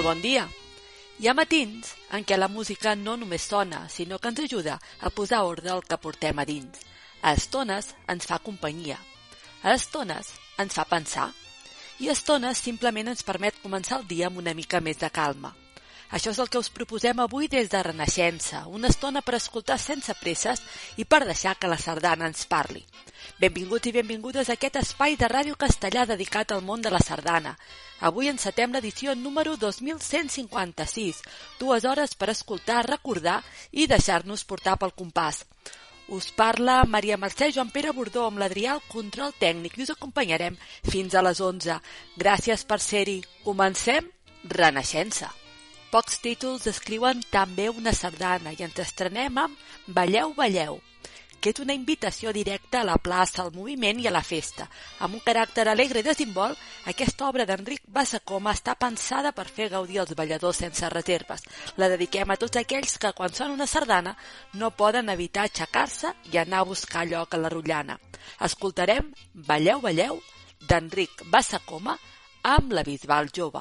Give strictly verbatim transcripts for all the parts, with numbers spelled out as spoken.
bon dia. Hi ha matins en què la música no només sona, sinó que ens ajuda a posar ordre al que portem a dins. A estones ens fa companyia. A estones ens fa pensar. I a estones simplement ens permet començar el dia amb una mica més de calma. Això és el que us proposem avui des de Renaixença, una estona per escoltar sense presses i per deixar que la sardana ens parli. Benvinguts i benvingudes a aquest espai de Ràdio Castellà dedicat al món de la sardana. Avui encetem l'edició número dos mil cent cinquanta-sis, dues hores per escoltar, recordar i deixar-nos portar pel compàs. Us parla Maria Mercè Joan Pere Bordó amb l'Adrià al control tècnic i us acompanyarem fins a les onze. Gràcies per ser-hi. Comencem Renaixença. Pocs títols descriuen també una sardana i ens estrenem amb Balleu, balleu, que és una invitació directa a la plaça, al moviment i a la festa. Amb un caràcter alegre i desinvolt, aquesta obra d'Enric Bassacoma està pensada per fer gaudir els balladors sense reserves. La dediquem a tots aquells que quan sona una sardana no poden evitar aixecar-se i anar a buscar lloc a la rotllana. Escoltarem Balleu, balleu, d'Enric Bassacoma amb la Bisbal Jove.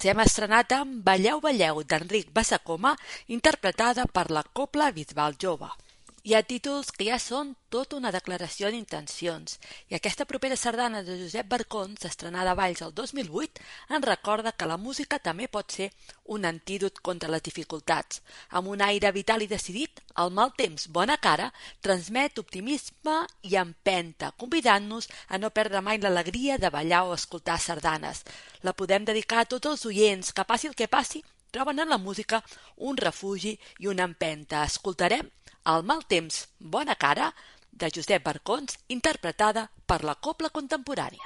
ens hem estrenat amb Balleu, balleu, d'Enric Bassacoma, interpretada per la Cobla Bisbal Jove. Hi ha títols que ja són tota una declaració d'intencions, i aquesta propera sardana de Josep Barcons, estrenada a Valls el dos mil vuit, ens recorda que la música també pot ser un antídot contra les dificultats. Amb un aire vital i decidit, el mal temps, bona cara, transmet optimisme i empenta, convidant-nos a no perdre mai l'alegria de ballar o escoltar sardanes. La podem dedicar a tots els oients, que passi el que passi, troben en la música un refugi i una empenta. Escoltarem El mal temps, bona cara, de Josep Barcons, interpretada per la Cobla Contemporània.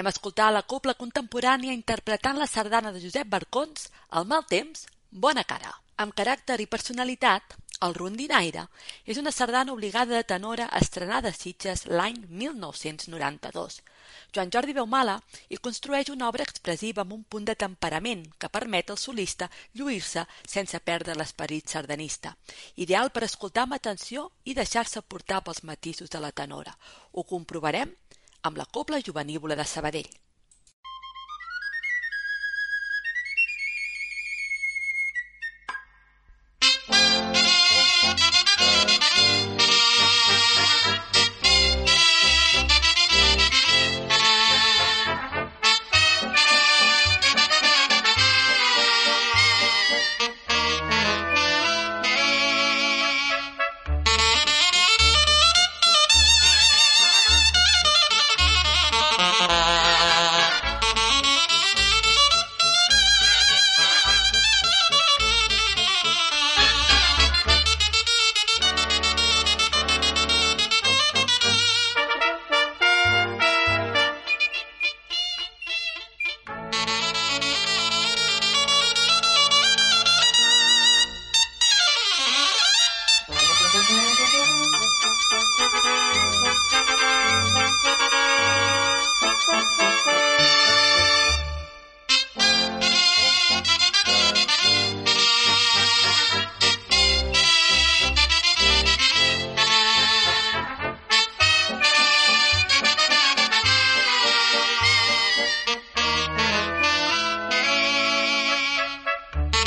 Anem a escoltar la cobla contemporània interpretant la sardana de Josep Barcons, El mal temps, bona cara. Amb caràcter i personalitat, El rondinaire és una sardana obligada de tenora estrenada a Sitges l'any mil nou-cents noranta-dos. Joan Jordi Beumala hi construeix una obra expressiva amb un punt de temperament que permet al solista lluir-se sense perdre l'esperit sardanista. Ideal per escoltar amb atenció i deixar-se portar pels matisos de la tenora. Ho comprovarem amb la cobla jovenívola de Sabadell.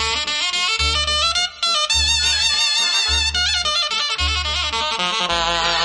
Bye.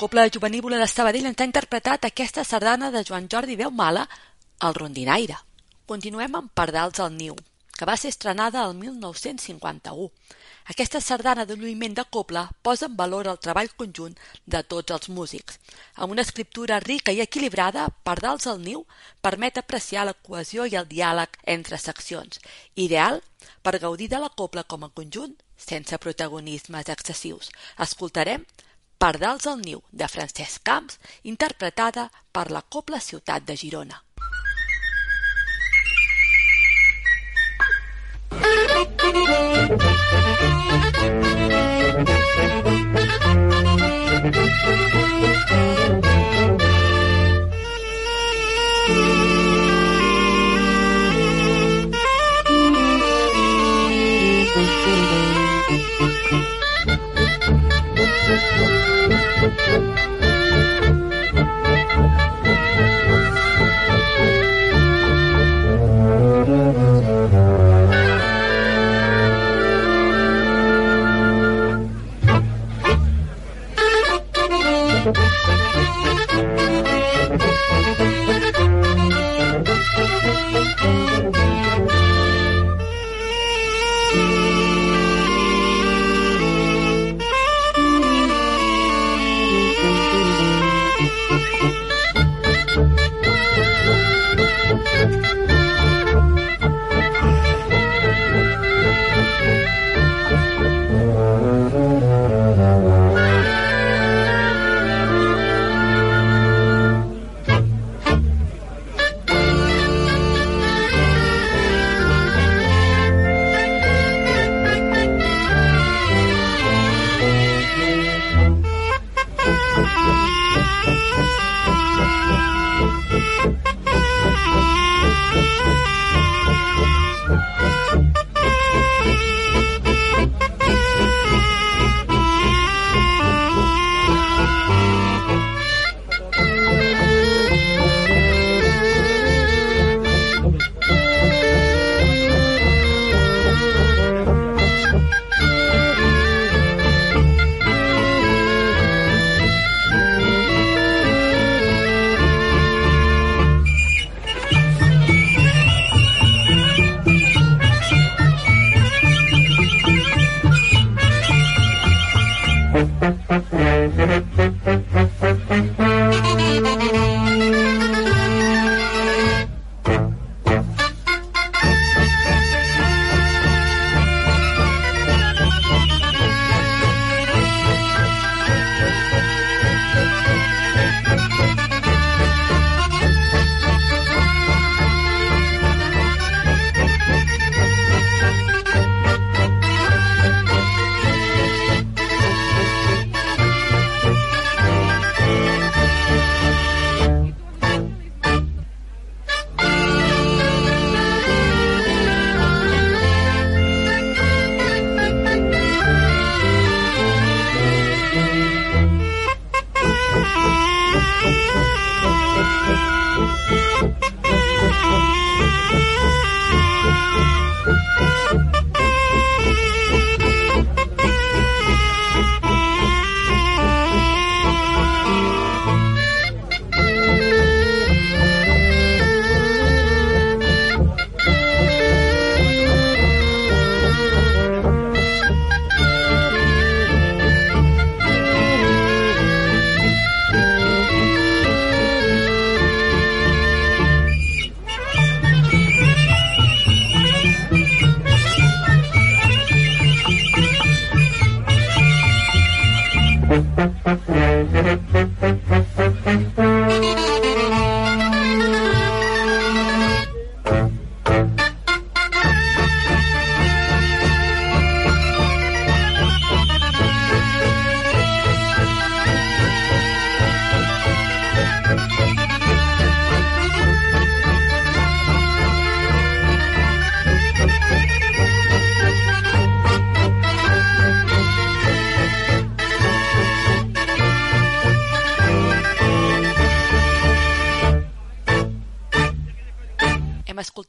Cobla Jovenívola de Sabadell ens ha interpretat aquesta sardana de Joan Jordi Veumala, El rondinaire. Continuem amb Pardals al niu, que va ser estrenada el mil nou-cents cinquanta-u. Aquesta sardana de lluïment de cobla posa en valor el treball conjunt de tots els músics. Amb una escriptura rica i equilibrada, Pardals al niu permet apreciar la cohesió i el diàleg entre seccions, ideal per gaudir de la cobla com a conjunt sense protagonismes excessius. Escoltarem Pardals al niu, de Francesc Camps, interpretada per la Cobla Ciutat de Girona.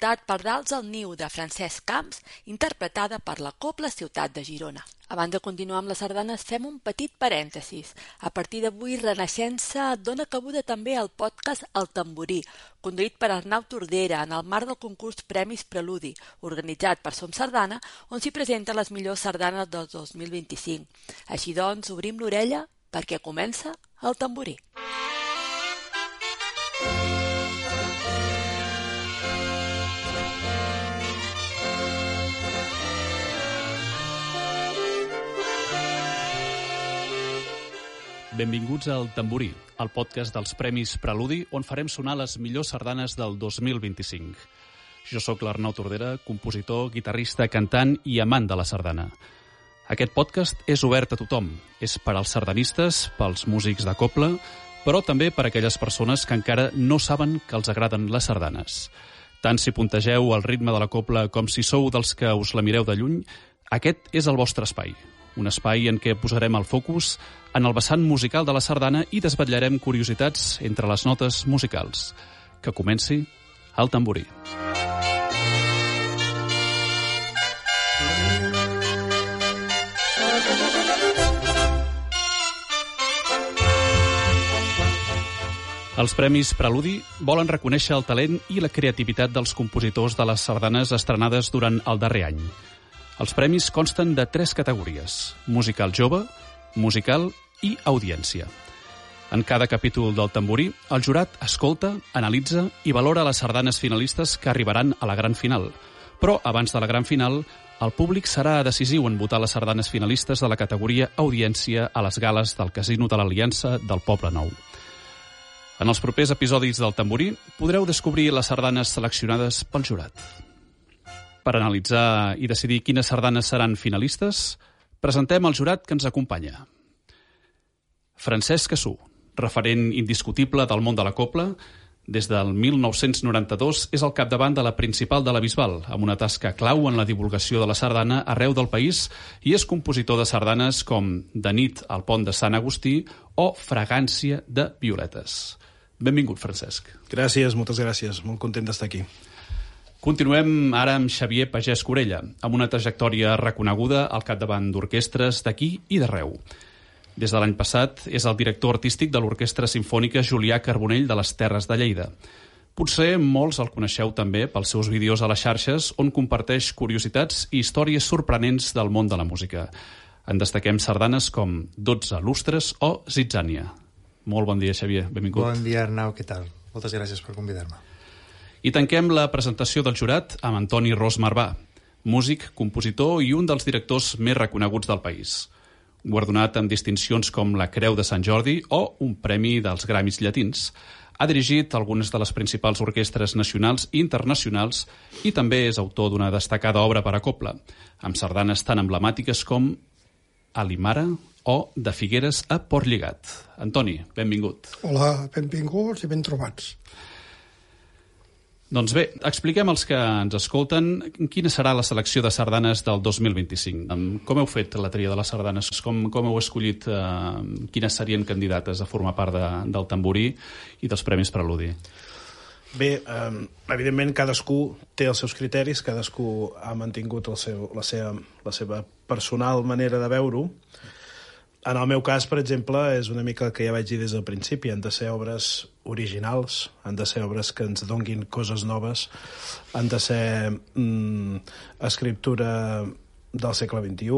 escoltat Pardals al niu de Francesc Camps, interpretada per la Cobla Ciutat de Girona. Abans de continuar amb les sardanes, fem un petit parèntesis. A partir d'avui, Renaixença dona cabuda també al podcast El Tamborí, conduït per Arnau Tordera en el marc del concurs Premis Preludi, organitzat per Som Sardana, on s'hi presenten les millors sardanes del dos mil vint-i-cinc. Així doncs, obrim l'orella perquè comença El Tamborí. Benvinguts al Tamborí, el podcast dels Premis Preludi, on farem sonar les millors sardanes del dos mil vint-i-cinc. Jo sóc l'Arnau Tordera, compositor, guitarrista, cantant i amant de la sardana. Aquest podcast és obert a tothom. És per als sardanistes, pels músics de cobla, però també per a aquelles persones que encara no saben que els agraden les sardanes. Tant si puntegeu el ritme de la cobla com si sou dels que us la mireu de lluny, aquest és el vostre espai. Un espai en què posarem el focus en el vessant musical de la sardana i desvetllarem curiositats entre les notes musicals. Que comenci El Tamborí. Els Premis Preludi volen reconèixer el talent i la creativitat dels compositors de les sardanes estrenades durant el darrer any. Els premis consten de tres categories: musical jove, musical i audiència. En cada capítol del Tamborí, el jurat escolta, analitza i valora les sardanes finalistes que arribaran a la gran final. Però abans de la gran final, el públic serà decisiu en votar les sardanes finalistes de la categoria audiència a les gales del Casino de l'Aliança del Poble Nou. En els propers episodis del Tamborí podreu descobrir les sardanes seleccionades pel jurat. Per analitzar i decidir quines sardanes seran finalistes, presentem el jurat que ens acompanya. Francesc Cassú, referent indiscutible del món de la cobla, des del mil nou-cents noranta-dos és al capdavant de la Principal de la Bisbal, amb una tasca clau en la divulgació de la sardana arreu del país, i és compositor de sardanes com De nit al pont de Sant Agustí o Fragància de violetes. Benvingut, Francesc. Gràcies, moltes gràcies. Molt content d'estar aquí. Continuem ara amb Xavier Pagès Corella, amb una trajectòria reconeguda al capdavant d'orquestres d'aquí i d'arreu. Des de l'any passat és el director artístic de l'Orquestra Simfònica Julià Carbonell de les Terres de Lleida. Potser molts el coneixeu també pels seus vídeos a les xarxes, on comparteix curiositats i històries sorprenents del món de la música. En destaquem sardanes com dotze lustres o Zitzània. Molt bon dia, Xavier. Benvingut. Bon dia, Arnau. Què tal? Moltes gràcies per convidar-me. I tanquem la presentació del jurat amb Antoni Ros Marvà, músic, compositor i un dels directors més reconeguts del país. Guardonat amb distincions com la Creu de Sant Jordi o un premi dels Gramis Llatins. Ha dirigit algunes de les principals orquestres nacionals i internacionals i també és autor d'una destacada obra per a cobla, amb sardanes tan emblemàtiques com Alimara o De Figueres a Portlligat. Antoni, benvingut. Hola, benvinguts i ben trobats. Doncs bé, expliquem als que ens escolten quina serà la selecció de sardanes del dos mil vint-i-cinc. Com heu fet la tria de les sardanes? Com, com heu escollit eh, quines serien candidates a formar part de, del Tamborí i dels Premis Preludi? Bé, eh, evidentment cadascú té els seus criteris, cadascú ha mantingut el seu, la, seva, la seva personal manera de veure-ho. En el meu cas, per exemple, és una mica el que ja vaig dir des del principi. Han de ser obres originals, han de ser obres que ens donguin coses noves, han de ser mm, escriptura del segle vint-i-u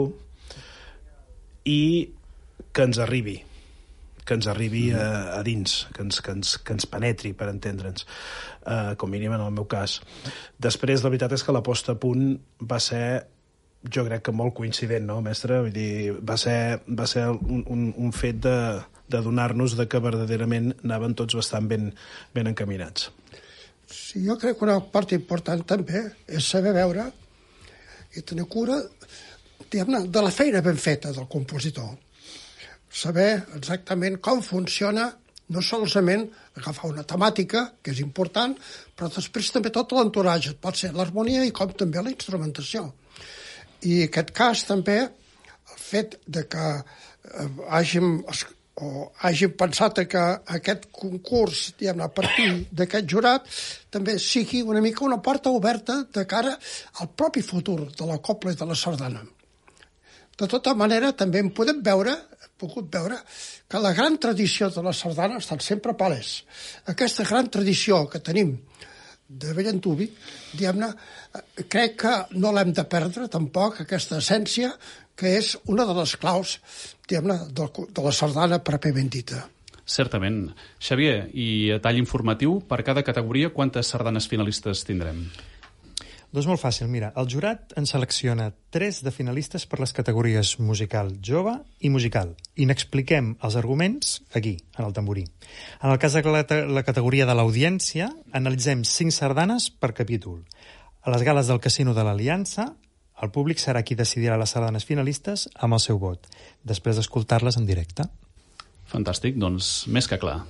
i que ens arribi, que ens arribi a, a dins, que ens, que, ens, que ens penetri, per entendre'ns, uh, com mínim en el meu cas. Després, la veritat és que la posta a punt va ser, jo crec que molt coincident, no, mestre? Vull dir, va ser, va ser un, un, un fet de, de donar-nos de que verdaderament anaven tots bastant ben, ben encaminats. Sí, jo crec que una part important també és saber veure i tenir cura, diguem-ne, de la feina ben feta del compositor. Saber exactament com funciona, no solament agafar una temàtica, que és important, però després també tot l'entoratge, pot ser l'harmonia i com també la instrumentació. I en aquest cas també el fet de que eh, hàgim o hagin pensat que aquest concurs, diguem-ne, a partir d'aquest jurat, també sigui una mica una porta oberta de cara al propi futur de la cobla i de la sardana. De tota manera, també hem pogut veure, hem pogut veure que la gran tradició de la sardana ha estat sempre palès. Aquesta gran tradició que tenim de bell antuvi, diguem-ne, crec que no l'hem de perdre tampoc, aquesta essència, que és una de les claus, diguem-ne, de la sardana pròpiament ben dita. Certament. Xavier, i a tall informatiu, per cada categoria, quantes sardanes finalistes tindrem? Doncs molt fàcil, mira, el jurat en selecciona tres de finalistes per les categories musical jove i musical, i n'expliquem els arguments aquí, en el tamborí. En el cas de la, la categoria de l'audiència, analitzem cinc sardanes per capítol. A les gales del Casino de l'Aliança, el públic serà qui decidirà les sardanes finalistes amb el seu vot, després d'escoltar-les en directe. Fantàstic, doncs més que clar.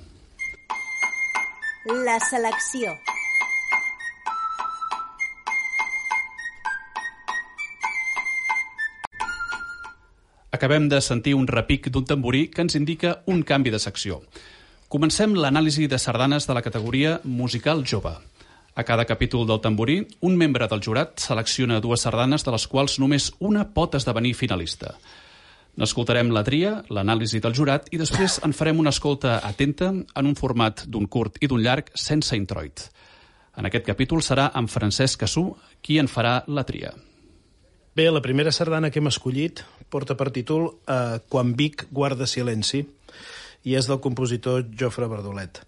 La selecció. Acabem de sentir un repic d'un tamborí que ens indica un canvi de secció. Comencem l'anàlisi de sardanes de la categoria musical jove. A cada capítol del tamborí, un membre del jurat selecciona dues sardanes de les quals només una pot esdevenir finalista. N'escoltarem la tria, l'anàlisi del jurat i després en farem una escolta atenta en un format d'un curt i d'un llarg sense introit. En aquest capítol serà en Francesc Cassú qui en farà la tria. Bé, la primera sardana que hem escollit porta per títol eh, Quan Vic guarda silenci i és del compositor Jofre Bardolet.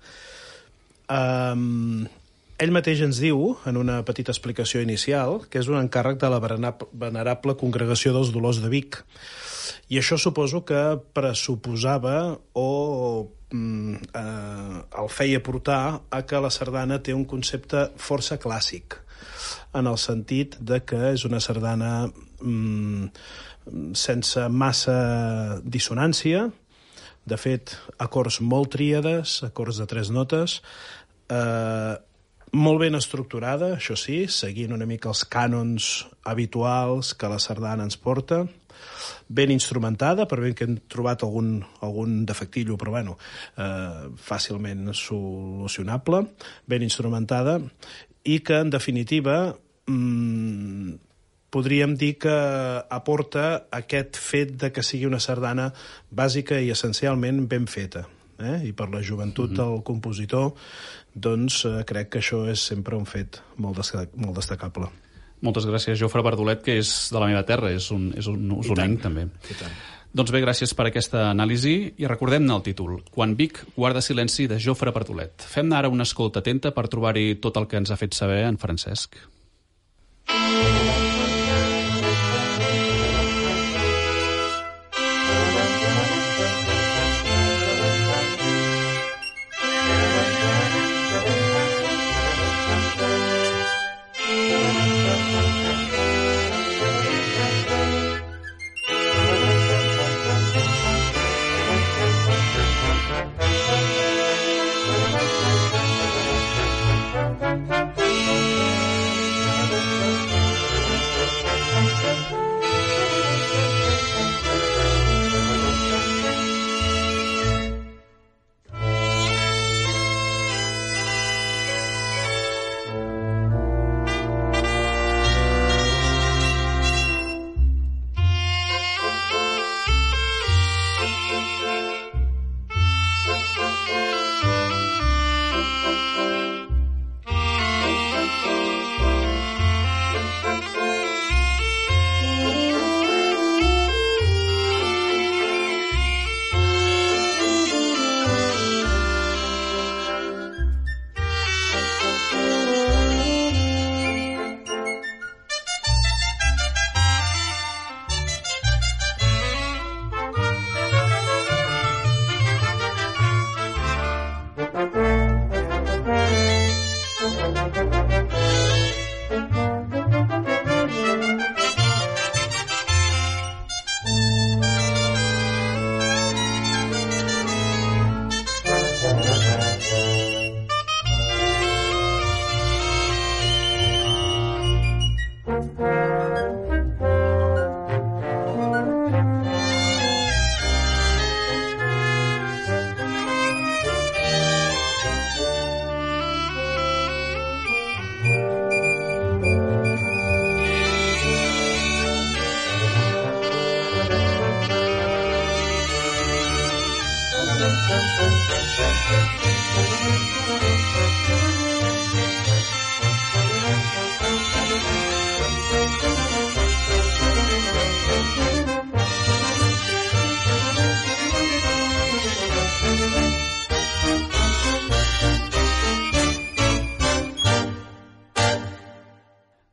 Um, ell mateix ens diu, en una petita explicació inicial, que és un encàrrec de la venerable Congregació dels Dolors de Vic. I això suposo que pressuposava o mm, eh, el feia portar a que la sardana té un concepte força clàssic, en el sentit de que és una sardana mm, sense massa dissonància, de fet, acords molt tríades, acords de tres notes, eh, molt ben estructurada, això sí, seguint una mica els cànons habituals que la sardana ens porta, ben instrumentada, per bé que hem trobat algun, algun defectillo, però bueno, eh, fàcilment solucionable, ben instrumentada, i que, en definitiva, mmm, podríem dir que aporta aquest fet de que sigui una sardana bàsica i essencialment ben feta. Eh? I per la joventut mm-hmm. del compositor, doncs eh, crec que això és sempre un fet molt, destac molt destacable. Moltes gràcies, Jofre Bardolet, que és de la meva terra, és un, és un usonenc, també. I tant. Doncs bé, gràcies per aquesta anàlisi i recordem-ne el títol, Quan Vic guarda silenci, de Jofre Bardolet. Fem-ne ara una escolta atenta per trobar-hi tot el que ens ha fet saber en Francesc.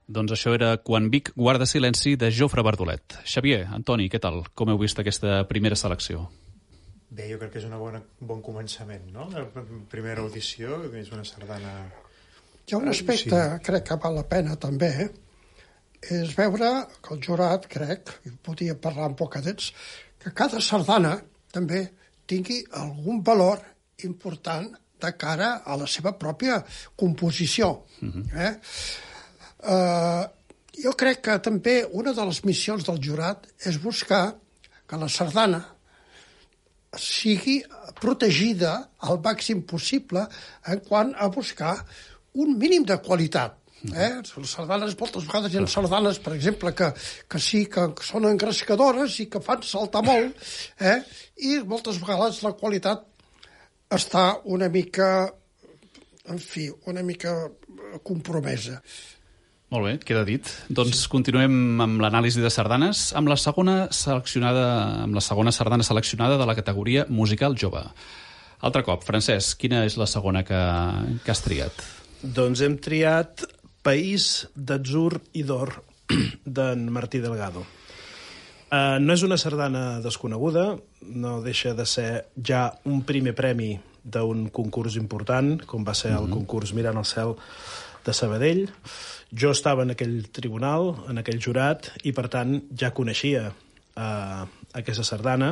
Doncs això era Quan Vic guarda silenci, de Jofre Bardolet. Xavier, Antoni, què tal? Com heu vist aquesta primera selecció? Bé, jo crec que és un bona, bon començament, no? La primera audició és una sardana... Hi ha un aspecte, sí. crec que val la pena també, és veure que el jurat, crec, i podia parlar amb poquets, que cada sardana també tingui algun valor important de cara a la seva pròpia composició. Uh-huh. eh? Uh, jo crec que també una de les missions del jurat és buscar que la sardana sigui protegida al màxim possible en quant a buscar un mínim de qualitat. Eh? Les sardanes, moltes vegades hi ha sardanes, per exemple, que, que sí que són engrescadores i que fan saltar molt, eh? I moltes vegades la qualitat està una mica, en fi, una mica compromesa. Molt bé, queda dit. Doncs continuem amb l'anàlisi de sardanes, amb la segona seleccionada, amb la segona sardana seleccionada de la categoria musical jove. Altre cop, Francesc, quina és la segona que, que has triat? Doncs hem triat País d'Atzur i d'Or, d'en Martí Delgado. Uh, no és una sardana desconeguda, no deixa de ser ja un primer premi d'un concurs important, com va ser el mm-hmm. concurs Mirant al cel de Sabadell. Jo estava en aquell tribunal, en aquell jurat, i per tant ja coneixia uh, aquesta sardana.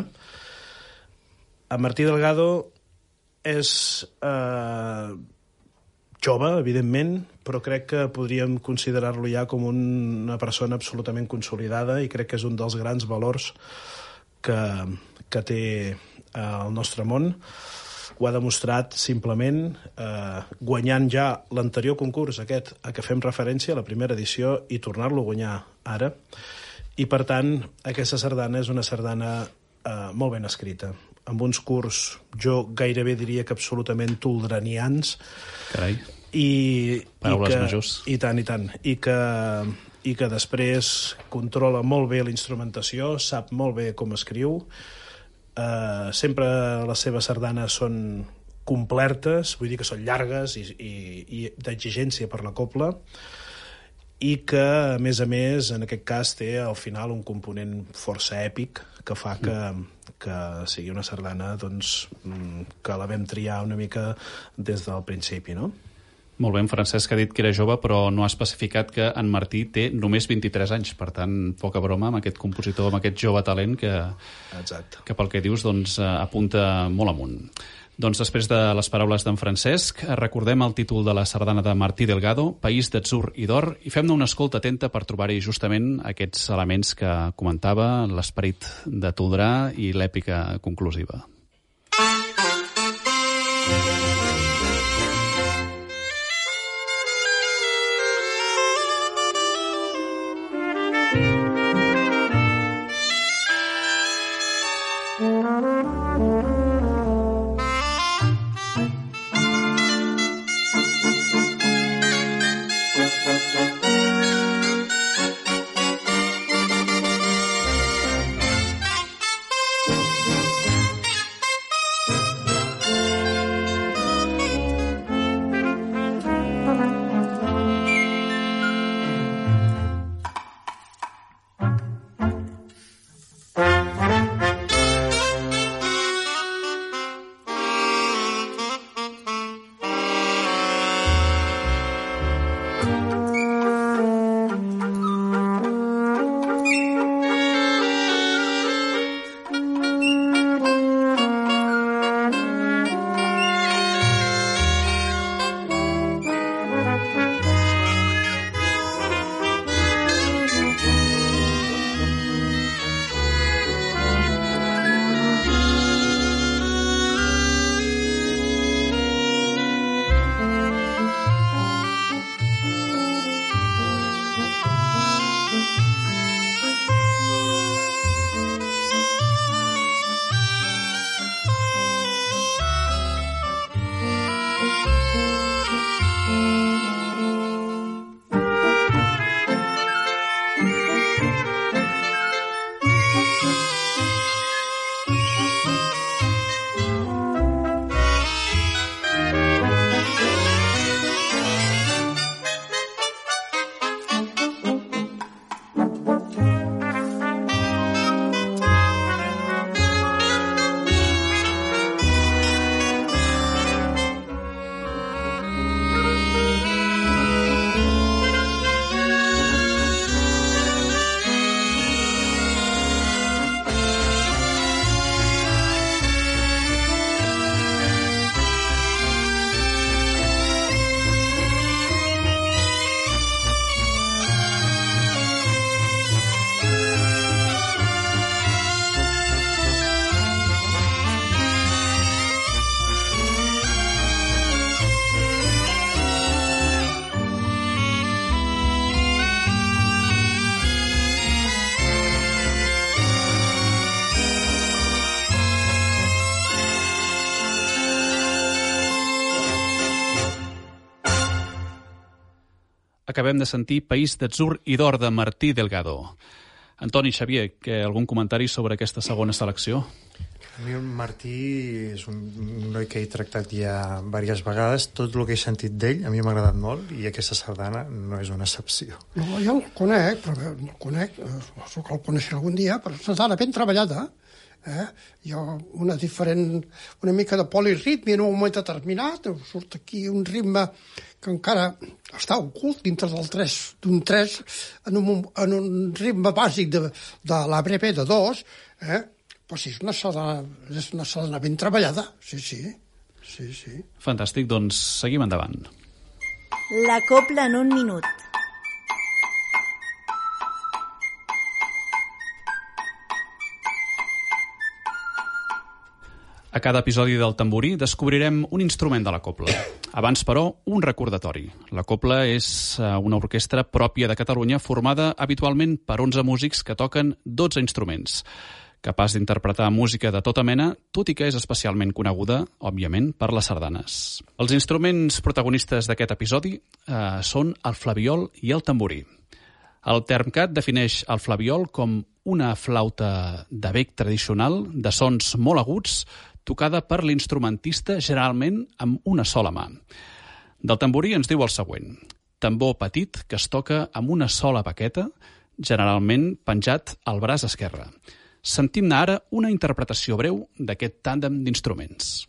En Martí Delgado és... Uh, jove, evidentment, però crec que podríem considerar-lo ja com una persona absolutament consolidada i crec que és un dels grans valors que, que té el nostre món. Ho ha demostrat simplement eh, guanyant ja l'anterior concurs, aquest a què fem referència, la primera edició, i tornar-lo a guanyar ara. I, per tant, aquesta sardana és una sardana eh, molt ben escrita, amb uns curs, jo gairebé diria que absolutament toldranians. Carai. I, Paraules i que, majors. I tant, i tant. I que, i que després controla molt bé la instrumentació, sap molt bé com escriu. Uh, sempre les seves sardanes són complertes, vull dir que són llargues i, i, i d'exigència per la copla, i que, a més a més, en aquest cas té al final un component força èpic que fa que, que sigui una sardana doncs, que la vam triar una mica des del principi, no? Molt bé, en Francesc ha dit que era jove, però no ha especificat que en Martí té només vint-i-tres anys, per tant, poca broma amb aquest compositor, amb aquest jove talent que, Exacte. que pel que dius doncs, apunta molt amunt. Doncs després de les paraules d'en Francesc, recordem el títol de la sardana de Martí Delgado, País d'Atzur i d'Or, i fem-ne una escolta atenta per trobar-hi justament aquests elements que comentava, l'esperit de Toldrà i l'èpica conclusiva. acabem de sentir País d'atzur i d'or de Martí Delgado. Antoni, Xavier, que algun comentari sobre aquesta segona selecció? A mi el Martí és un noi que he tractat ja diverses vegades. Tot el que he sentit d'ell a mi m'ha agradat molt i aquesta sardana no és una excepció. No, jo el conec, però no el conec, suposo que el coneixeré algun dia, però és una sardana ben treballada. Eh? Hi ha una diferent, una mica de polirritme en un moment determinat, surt aquí un ritme que encara està ocult dintre del tres, d'un tres, en un, en un ritme bàsic de, de la breve de dos, eh? Però sí, és una sardana, és una sardana ben treballada, sí, sí, sí, sí. Fantàstic, doncs seguim endavant. La copla en un minut. A cada episodi del Tamborí descobrirem un instrument de la copla. Abans, però, un recordatori. La copla és una orquestra pròpia de Catalunya formada habitualment per onze músics que toquen dotze instruments, capaç d'interpretar música de tota mena, tot i que és especialment coneguda, òbviament, per les sardanes. Els instruments protagonistes d'aquest episodi eh, són el flabiol i el tamborí. El Termcat defineix el flabiol com una flauta de bec tradicional de sons molt aguts tocada per l'instrumentista generalment amb una sola mà. Del tamborí ens diu el següent: tambor petit que es toca amb una sola baqueta, generalment penjat al braç esquerre. Sentim-ne ara una interpretació breu d'aquest tàndem d'instruments.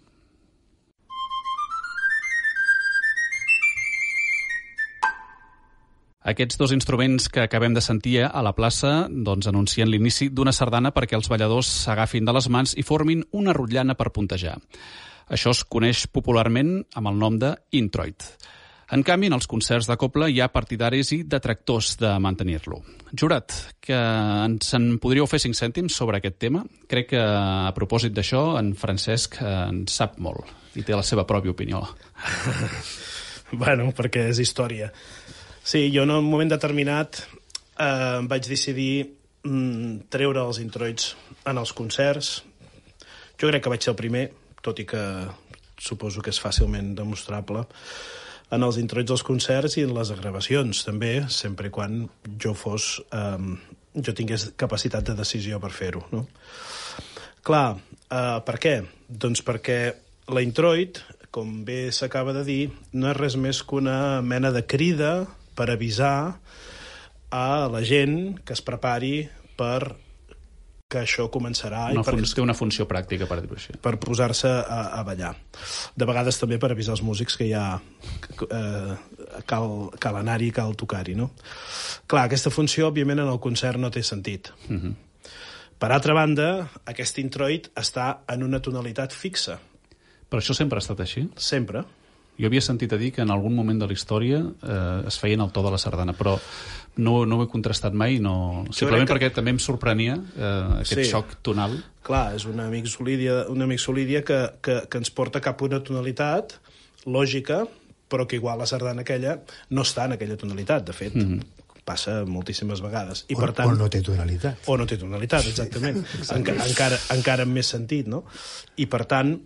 Aquests dos instruments que acabem de sentir a la plaça doncs, anuncien l'inici d'una sardana perquè els balladors s'agafin de les mans i formin una rotllana per puntejar. Això es coneix popularment amb el nom de introit. En canvi, en els concerts de copla hi ha partidaris i detractors de mantenir-lo. Jurat, que ens en podríeu fer cinc cèntims sobre aquest tema? Crec que a propòsit d'això en Francesc en sap molt i té la seva pròpia opinió. Bueno, perquè és història. Sí, jo en un moment determinat eh, vaig decidir mm, treure els introits en els concerts. Jo crec que vaig ser el primer, tot i que suposo que és fàcilment demostrable, en els introits dels concerts i en les gravacions, també, sempre i quan jo fos... Eh, jo tingués capacitat de decisió per fer-ho, no? Clar, eh, per què? Doncs perquè la introit, com bé s'acaba de dir, no és res més que una mena de crida per avisar a la gent que es prepari per que això començarà. Una i per, té una funció pràctica, per dir-ho així. Per posar-se a, a ballar. De vegades també per avisar els músics que ja eh, cal, cal anar-hi, cal tocar-hi, no? Clar, aquesta funció, òbviament, en el concert no té sentit. Uh-huh. Per altra banda, aquest introit està en una tonalitat fixa. Però això sempre ha estat així? Sempre. Jo havia sentit a dir que en algun moment de la història eh, es feien el to de la sardana, però no, no ho he contrastat mai, no... simplement que... perquè també em sorprenia eh, aquest sí. xoc tonal. Clar, és una mixolídia, una mixolídia que, que, que ens porta cap a una tonalitat lògica, però que igual la sardana aquella no està en aquella tonalitat, de fet. Mm-hmm. Passa moltíssimes vegades. I, o, per tant, o no té tonalitat. O no té tonalitat, exactament. Enca, encara, encara amb més sentit, no? I, per tant,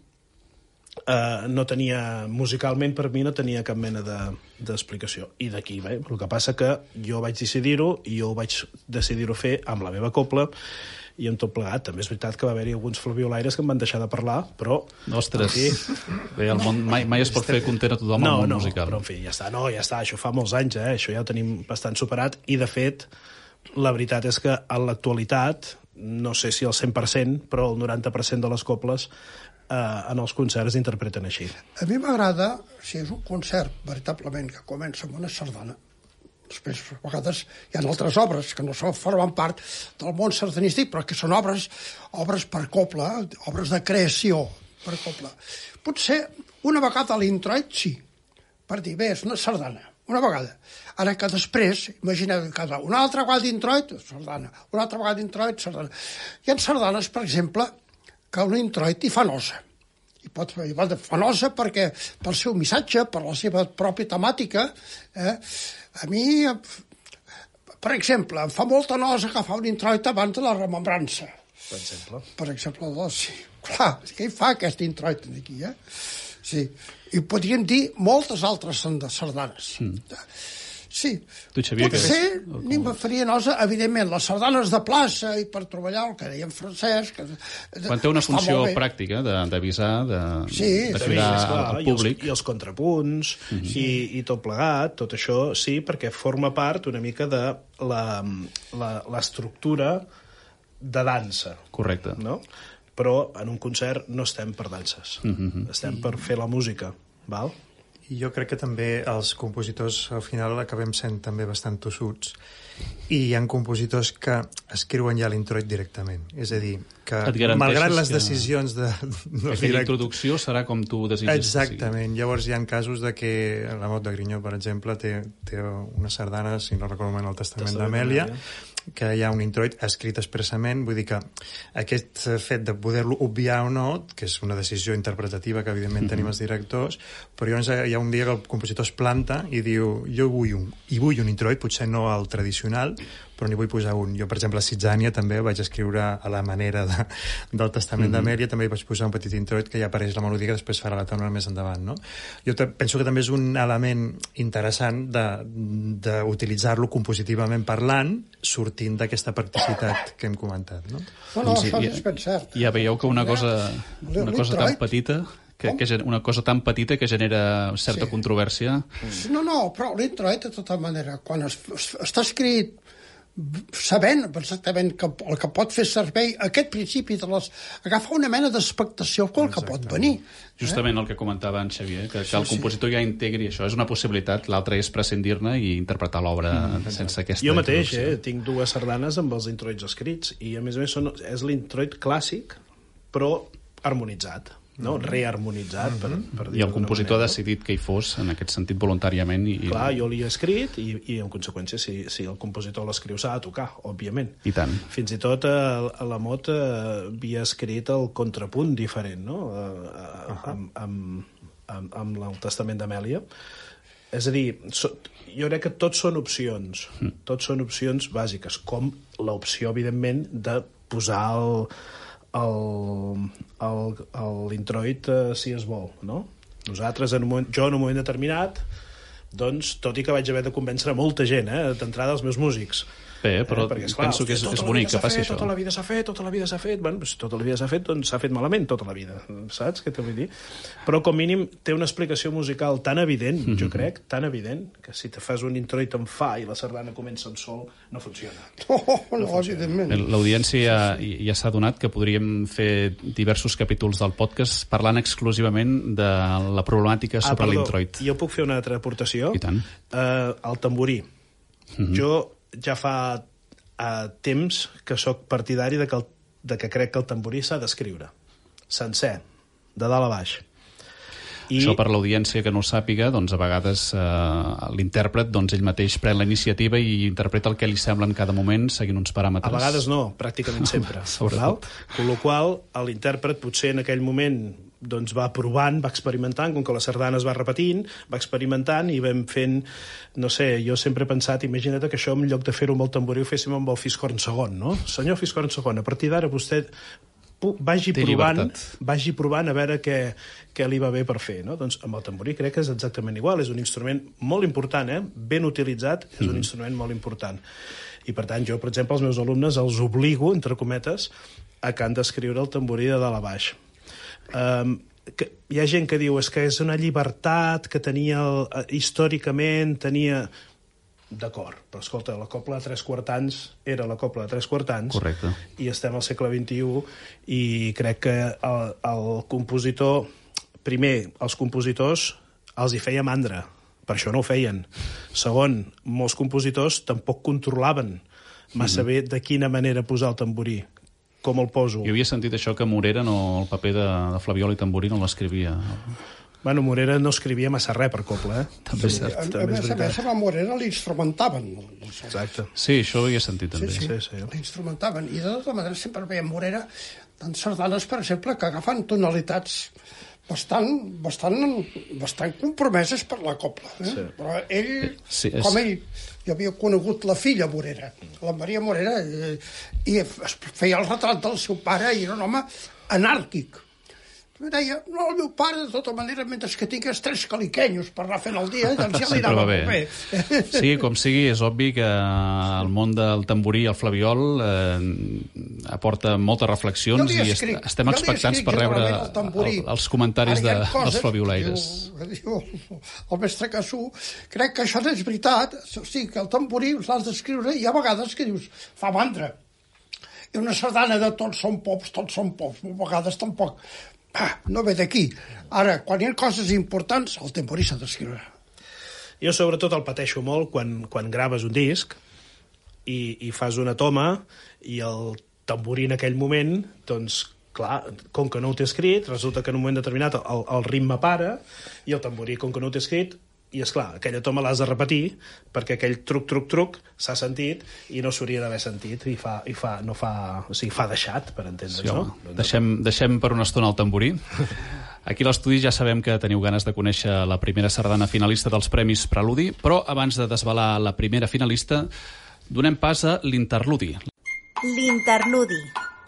Uh, no tenia, musicalment per mi no tenia cap mena d'explicació. De, I d'aquí, bé, el que passa que jo vaig decidir-ho i jo vaig decidir-ho fer amb la meva copla i amb tot plegat. També és veritat que va haver-hi alguns flabiolaires que em van deixar de parlar, però... Ostres, aquí... bé, el món mai, mai es pot fer content a tothom no, al món no, musical. No, però en fi, ja està, no, ja està, això fa molts anys, eh? Això ja ho tenim bastant superat i, de fet, la veritat és que en l'actualitat, no sé si el cent per cent, però el noranta per cent de les coples Uh, en els concerts interpreten així. A mi m'agrada, si és un concert veritablement que comença amb una sardana, després a vegades hi ha altres obres que no formen part del món sardanístic, però que són obres, obres per copla, obres de creació per copla. Potser una vegada a l'introit, sí, per dir, bé, és una sardana, una vegada. Ara que després, imagineu cada una altra vegada d'introit, sardana, una altra vegada d'introit, sardana. Hi ha sardanes, per exemple, que un introit hi fa nosa. I pot fer fa nosa perquè pel seu missatge, per la seva pròpia temàtica. Eh? A mi, per exemple, em fa molta nosa agafar un introit abans de la remembrança. Per exemple? Per exemple, doncs, sí. Clar, què hi fa aquest introit aquí, eh? Sí. I podríem dir moltes altres sardanes. Mm. Sí. Tu, Xavier, potser ni me faria nosa, evidentment, les sardanes de plaça i per treballar, el que deia en Francesc... Que, quan té una funció pràctica d'avisar, de, sí, de cridar sí, clar, al públic. I els, i els contrapunts, uh -huh. i, i tot plegat, tot això, sí, perquè forma part una mica de l'estructura de dansa. Correcte. No? Però en un concert no estem per danses, uh -huh. estem per fer la música, val? I jo crec que també els compositors al final acabem sent també bastant tossuts i hi ha compositors que escriuen ja l'introit directament, és a dir, que malgrat les decisions de... de aquella introducció serà com tu desitges. Exactament, llavors hi ha casos de que la Mot de Grinyó, per exemple, té, té una sardana, si no recordo mal, el Testament d'Amèlia, que hi ha un introit escrit expressament, vull dir que aquest fet de poder-lo obviar o no, que és una decisió interpretativa que evidentment mm-hmm. tenim els directors, però llavors hi ha un dia que el compositor es planta i diu, jo vull un, i vull un introit, potser no el tradicional, però n'hi vull posar un. Jo, per exemple, a Sitzània també vaig escriure a la manera de, del Testament mm-hmm. d'Amèlia, també vaig posar un petit introit que ja apareix la melodia que després farà la tònora més endavant, no? Jo penso que també és un element interessant d'utilitzar-lo compositivament parlant, sortint d'aquesta practicitat que hem comentat, no? No, no, això és ben cert. Ja veieu que una cosa, una cosa tan petita... Que, que una cosa tan petita que genera certa sí. controvèrsia. No, no, però l'introit, de tota manera, quan es, es, està escrit sabent exactament que el que pot fer servei, aquest principi de les... agafar una mena d'expectació pel que pot venir. Justament eh? el que comentava en Xavier, que, que el compositor ja integri això, és una possibilitat, l'altra és prescindir-ne i interpretar l'obra mm, sense aquesta jo mateix, eh, tinc dues sardanes amb els introits escrits, i a més a més són, és l'introit clàssic, però harmonitzat. No? Reharmonitzat, per, per dir-ho. I el compositor ha decidit que hi fos, en aquest sentit, voluntàriament. I, Clar, jo l'he escrit i, i en conseqüència, si, si el compositor l'escriu, s'ha de tocar, òbviament. I tant. Fins i tot a, a la Mot havia escrit el contrapunt diferent, no? A, a, uh-huh. amb, amb, amb, amb el Testament d'Amèlia. És a dir, so, jo crec que tots són opcions, mm. tots són opcions bàsiques, com l'opció, evidentment, de posar el... l'introit uh, si es vol, no? Nosaltres, en un moment, jo en un moment determinat, doncs, tot i que vaig haver de convèncer molta gent, eh, d'entrada els meus músics. Bé, però eh, perquè, esclar, penso que és, és bonic que passi això. Tota la vida s'ha fet, tota la vida s'ha fet, bueno, doncs, tota la vida s'ha fet, doncs s'ha fet malament tota la vida, saps què t'ho vull dir? Però com mínim té una explicació musical tan evident, mm-hmm. jo crec, tan evident, que si te fas un introit en fa i la sardana comença en sol, no funciona. Oh, no, no evidentment. L'audiència sí, sí. ja s'ha adonat que podríem fer diversos capítols del podcast parlant exclusivament de la problemàtica sobre ah, l'introit. Jo puc fer una altra aportació? I tant. Uh, el tamborí. Mm-hmm. Jo ja fa uh, temps que sóc partidari de que, el, de que crec que el tamborí s'ha d'escriure sencer, de dalt a baix. I... Això per l'audiència que no ho sàpiga, doncs a vegades eh, l'intèrpret, doncs ell mateix pren la iniciativa i interpreta el que li sembla en cada moment seguint uns paràmetres. A vegades no, pràcticament sempre. Sobretot. Con la qual l'intèrpret potser en aquell moment doncs va provant, va experimentant, com que la sardana es va repetint, va experimentant i vam fent, no sé, jo sempre he pensat, imagina't que això en lloc de fer-ho amb el tamborí ho féssim amb el fiscorn segon, no? Senyor fiscorn segon, a partir d'ara vostè vagi provant, vagi provant a veure què, què li va bé per fer, no? Doncs amb el tamborí crec que és exactament igual, és un instrument molt important, eh? Ben utilitzat, és un mm. instrument molt important. I per tant jo, per exemple, als meus alumnes els obligo, entre cometes, a que han d'escriure el tamborí de dalt a baix. Um, que hi ha gent que diu és que és una llibertat que tenia el, històricament tenia... D'acord, però escolta, la cobla de tres quartans era la cobla de tres quartans. Correcte. I estem al segle vint-i-u i crec que el, el compositor, primer, els compositors els hi feia mandra, per això no ho feien. Segon, molts compositors tampoc controlaven massa mm-hmm. bé de quina manera posar el tamborí, com el poso. Jo havia sentit això que Morera, no, el paper de, de Flabiol i tamborí no l'escrivia. Bueno, Morera no escrivia massa res per cobla, eh? També és cert. A, a més a més, a Morera l'instrumentaven. Exacte. Sí, això ho havia sentit també. Sí, sí, sí, sí. L'instrumentaven. I de tota manera sempre veiem Morera en sardanes, per exemple, que agafen tonalitats bastant, bastant, bastant compromeses per la cobla. Eh? Sí. Però ell, sí, és... com ell, jo havia conegut la filla Morera, la Maria Morera, i, i feia el retrat del seu pare i era un home anàrquic. em deia, no, el meu pare, de tota manera, mentre que tingués tres caliquenyos per anar fent el dia, doncs ja li anava molt bé. Sí, com sigui, és obvi que el món del tamborí i el flabiol eh, aporta moltes reflexions i est estem expectants per rebre el, els comentaris de, dels flabiolaires. Diu, diu, el mestre Cassú, crec que això no és veritat, o sigui, que el tamborí l'has d'escriure i hi ha vegades que dius, fa mandra. I una sardana de tots són pops, tots són pops, a vegades tampoc. Ah, no ve d'aquí. Ara, quan hi ha coses importants, el tamborí s'ha d'escriure. Jo sobretot el pateixo molt quan, quan graves un disc i, i fas una toma i el tamborí en aquell moment, doncs, clar, com que no ho té escrit, resulta que en un moment determinat el, el ritme para i el tamborí, com que no ho té escrit, i és clar, aquella toma l'has de repetir perquè aquell truc, truc, truc s'ha sentit i no s'hauria d'haver sentit i fa, i fa, no fa, o sigui, fa deixat, per entendre's, sí, no? Deixem, deixem per una estona el tamborí. Aquí a l'estudi ja sabem que teniu ganes de conèixer la primera sardana finalista dels Premis Preludi, però abans de desvelar la primera finalista, donem pas a l'interludi. L'interludi.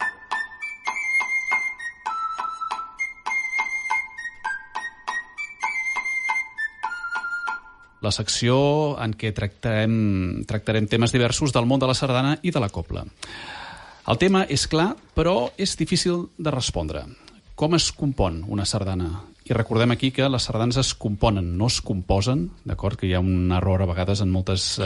La secció en què tractarem, tractarem temes diversos del món de la sardana i de la cobla. El tema és clar, però és difícil de respondre. Com es compon una sardana? I recordem aquí que les sardanes es componen, no es composen, d'acord? Que hi ha un error a vegades en moltes eh,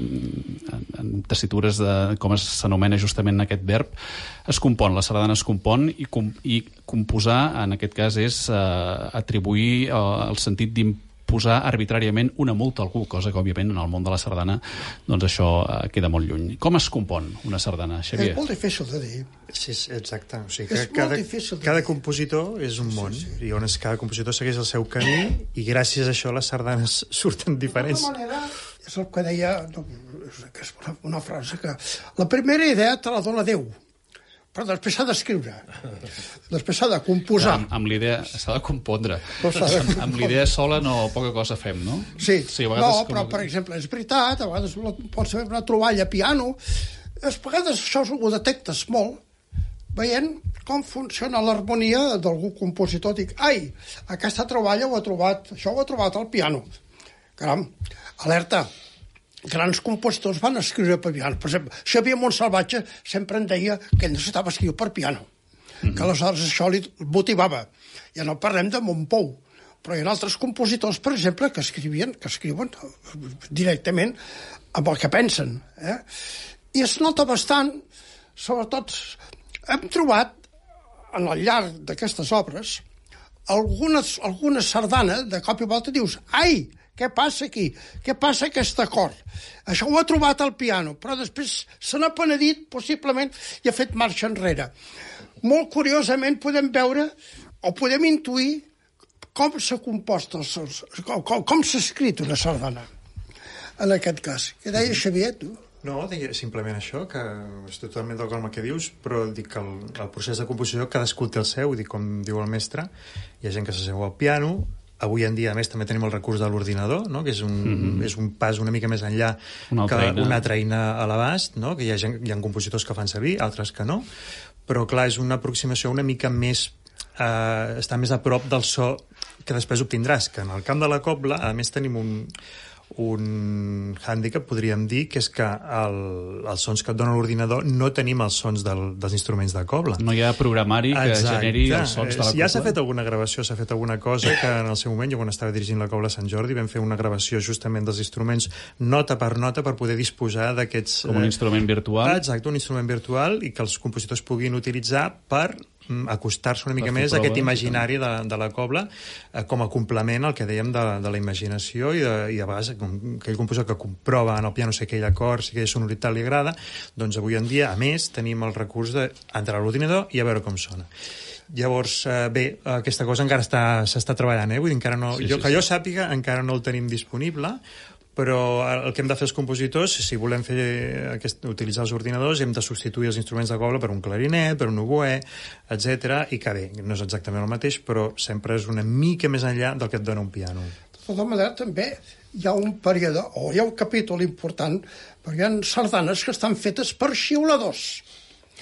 en tessitures de com s'anomena justament aquest verb. Es compon, la sardana es compon i, com, i composar, en aquest cas, és eh, atribuir eh, el sentit d'imposar posar arbitràriament una multa a algú, cosa que, òbviament, en el món de la sardana, doncs això eh, queda molt lluny. Com es compon una sardana, Xavier? És molt difícil de dir. Sí, exacte. O sigui, que és cada, molt difícil de cada dir. compositor és un món, sí, sí. I on és, cada compositor segueix el seu camí i gràcies a això les sardanes surten diferents. D'alguna manera, és el que deia, no, que és una, una frase que la primera idea te la dona Déu, però després s'ha d'escriure, després s'ha de composar. Amb, amb l'idea s'ha de compondre. No de amb amb l'idea sola no poca cosa fem, no? Sí, sí no, com... però, per exemple, és veritat, a vegades pot ser una troballa a piano, a vegades això ho detectes molt, veient com funciona l'harmonia d'algú compositor. Dic, ai, aquesta troballa ho ha trobat, això ho ha trobat al piano. Caram, alerta, grans compositors van escriure per piano. Per exemple, Xavier Montsalvatge sempre en deia que ell necessitava escriure per piano, mm-hmm. que aleshores això li motivava. Ja no parlem de Montpou, però hi ha altres compositors, per exemple, que escrivien, que escriuen directament amb el que pensen. Eh? I es nota bastant, sobretot, hem trobat, en el llarg d'aquestes obres, algunes, alguna sardana, de cop i volta dius, ai, què passa aquí? Què passa aquest acord? Això ho ha trobat al piano, però després se n'ha penedit, possiblement, i ha fet marxa enrere. Molt curiosament podem veure, o podem intuir, com s'ha compost, els, com, com, com s'ha escrit una sardana, en aquest cas. Què deia Xavier, tu? No, deia simplement això, que és totalment d'acord amb el que dius, però dic que el, el procés de composició cadascú té el seu, dic, com diu el mestre, hi ha gent que s'asseu al piano. Avui en dia, a més, també tenim el recurs de l'ordinador, no? Que és un, mm-hmm. és un pas una mica més enllà una que eina. una altra eina a l'abast, no? Que hi ha, gent, hi ha compositors que fan servir, altres que no, però clar, és una aproximació una mica més... Eh, està més a prop del so que després obtindràs, que en el camp de la cobla, a més, tenim un, un hàndicap, podríem dir, que és que el, els sons que et dona l'ordinador no tenim els sons del, dels instruments de cobla. No hi ha programari que Exacte. generi els sons de la cobla. Ja s'ha fet alguna gravació, s'ha fet alguna cosa que en el seu moment, jo quan estava dirigint la Cobla Sant Jordi, vam fer una gravació justament dels instruments nota per nota per poder disposar d'aquests... Com un eh, instrument virtual. Exacte, un instrument virtual i que els compositors puguin utilitzar per acostar-se una mica més a aquest imaginari de, de la cobla eh, com a complement al que dèiem de, de la imaginació i, de, i a vegades aquell compositor que comprova en el piano si aquell acord, si aquella sonoritat li agrada, doncs avui en dia, a més, tenim el recurs d'entrar a l'ordinador i a veure com sona. Llavors, eh, bé, aquesta cosa encara s'està treballant, eh? Vull dir, encara no, sí, jo, sí, que sí. jo sàpiga, encara no el tenim disponible, però el que hem de fer els compositors, si volem fer aquest, utilitzar els ordinadors, hem de substituir els instruments de cobla per un clarinet, per un oboè, etcètera, i que bé, no és exactament el mateix, però sempre és una mica més enllà del que et dona un piano. De tota manera, també hi ha un període, o hi ha un capítol important, perquè hi ha sardanes que estan fetes per xiuladors.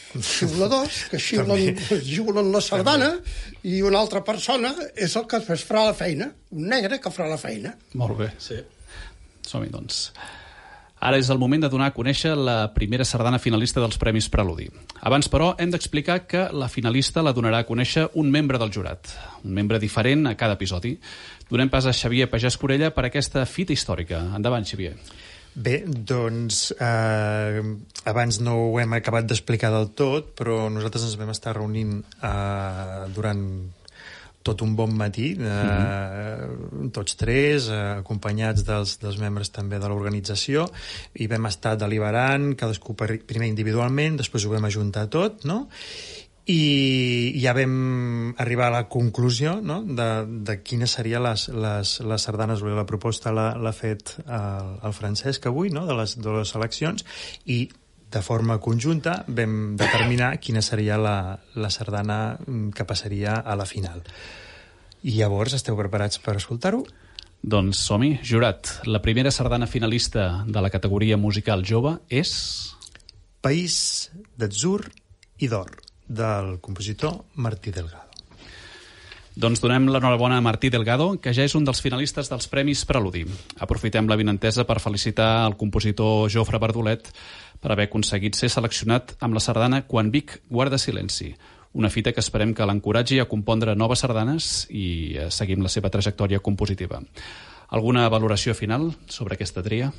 xiuladors, que xiulen, xiulen la sardana, i una altra persona és el que es farà la feina, un negre que farà la feina. Molt bé. Sí. Som-hi, doncs. Ara és el moment de donar a conèixer la primera sardana finalista dels Premis Preludi. Abans, però, hem d'explicar que la finalista la donarà a conèixer un membre del jurat, un membre diferent a cada episodi. Donem pas a Xavier Pagès Corella per aquesta fita històrica. Endavant, Xavier. Bé, doncs, eh, abans no ho hem acabat d'explicar del tot, però nosaltres ens vam estar reunint eh, durant tot un bon matí, eh, mm-hmm. tots tres, eh, acompanyats dels, dels membres també de l'organització, i vam estar deliberant, cadascú per, primer individualment, després ho vam ajuntar tot, no?, i ja vam arribar a la conclusió, no?, de, de quines serien les, les, les sardanes. La proposta l'ha fet el, el Francesc avui, no?, de les, de les eleccions, i de forma conjunta vam determinar quina seria la, la sardana que passaria a la final. I llavors, esteu preparats per escoltar-ho? Doncs som-hi. Jurat, la primera sardana finalista de la categoria musical jove és... País d'atzur i d'or, del compositor Martí Delgado. Doncs donem l'enhorabona a Martí Delgado, que ja és un dels finalistes dels Premis Preludi. Aprofitem la vinentesa per felicitar el compositor Jofre Bardolet per haver aconseguit ser seleccionat amb la sardana Quan Vic guarda silenci, una fita que esperem que l'encoratgi a compondre noves sardanes i seguim la seva trajectòria compositiva. Alguna valoració final sobre aquesta tria?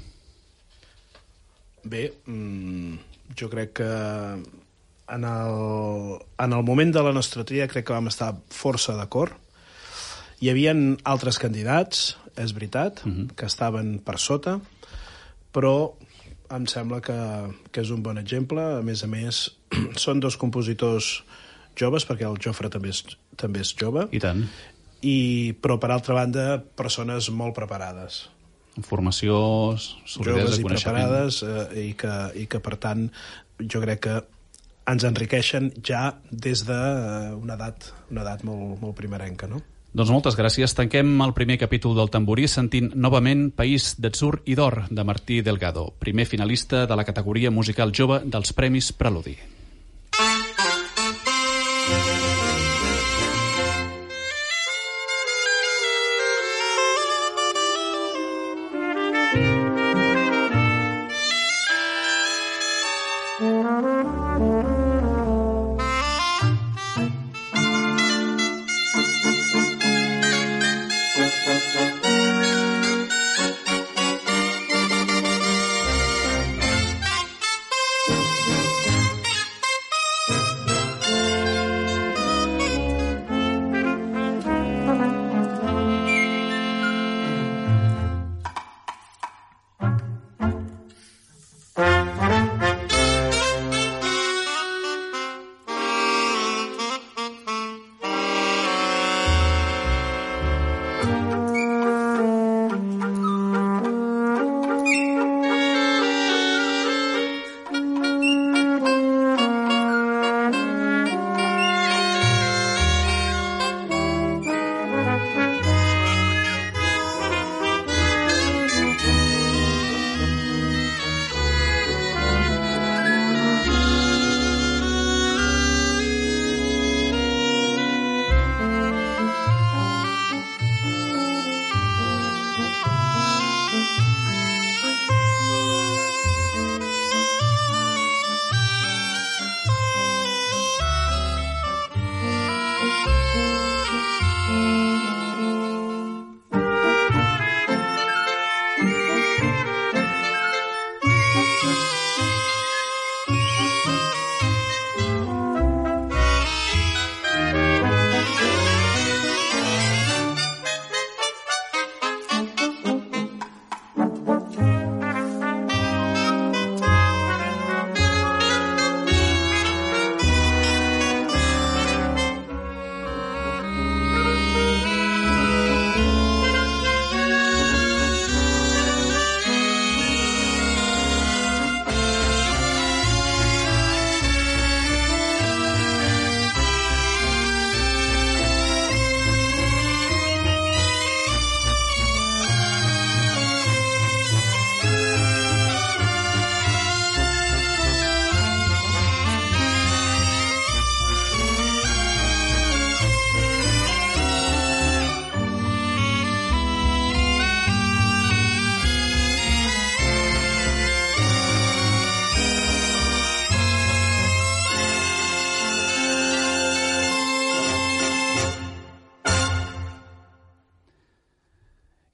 Bé, jo crec que en el, en el moment de la nostra tria crec que vam estar força d'acord. Hi havia altres candidats, és veritat, uh-huh. que estaven per sota, però em sembla que, que és un bon exemple. A més a més, són dos compositors joves, perquè el Jofre també és, també és jove. I tant. I, però, per altra banda, persones molt preparades. Amb formació, solidesa, joves i coneixement. preparades, eh, i, que, i que, per tant, jo crec que ens enriqueixen ja des d'una edat, una edat molt, molt primerenca, no? Doncs moltes gràcies. Tanquem el primer capítol del Tamborí sentint novament País d'atzur i d'or de Martí Delgado, primer finalista de la categoria musical jove dels Premis Preludi.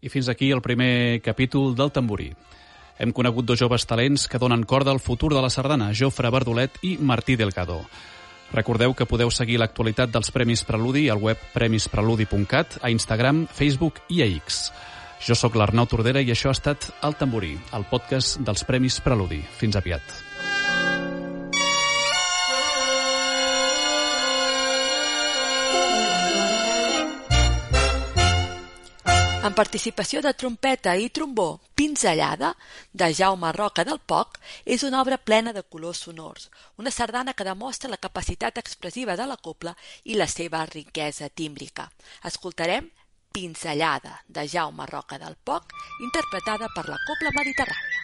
I fins aquí el primer capítol del Tamborí. Hem conegut dos joves talents que donen corda al futur de la sardana, Jofre Verdolet i Martí Delgado. Recordeu que podeu seguir l'actualitat dels Premis Preludi al web premis preludi punt cat, a Instagram, Facebook i a X. Jo sóc l'Arnau Tordera i això ha estat El Tamborí, el podcast dels Premis Preludi. Fins aviat. Amb participació de trompeta i trombó, Pinzellada, de Jaume Roca del Poc, és una obra plena de colors sonors, una sardana que demostra la capacitat expressiva de la cobla i la seva riquesa tímbrica. Escoltarem Pinzellada, de Jaume Roca del Poc, interpretada per la Cobla Mediterrània.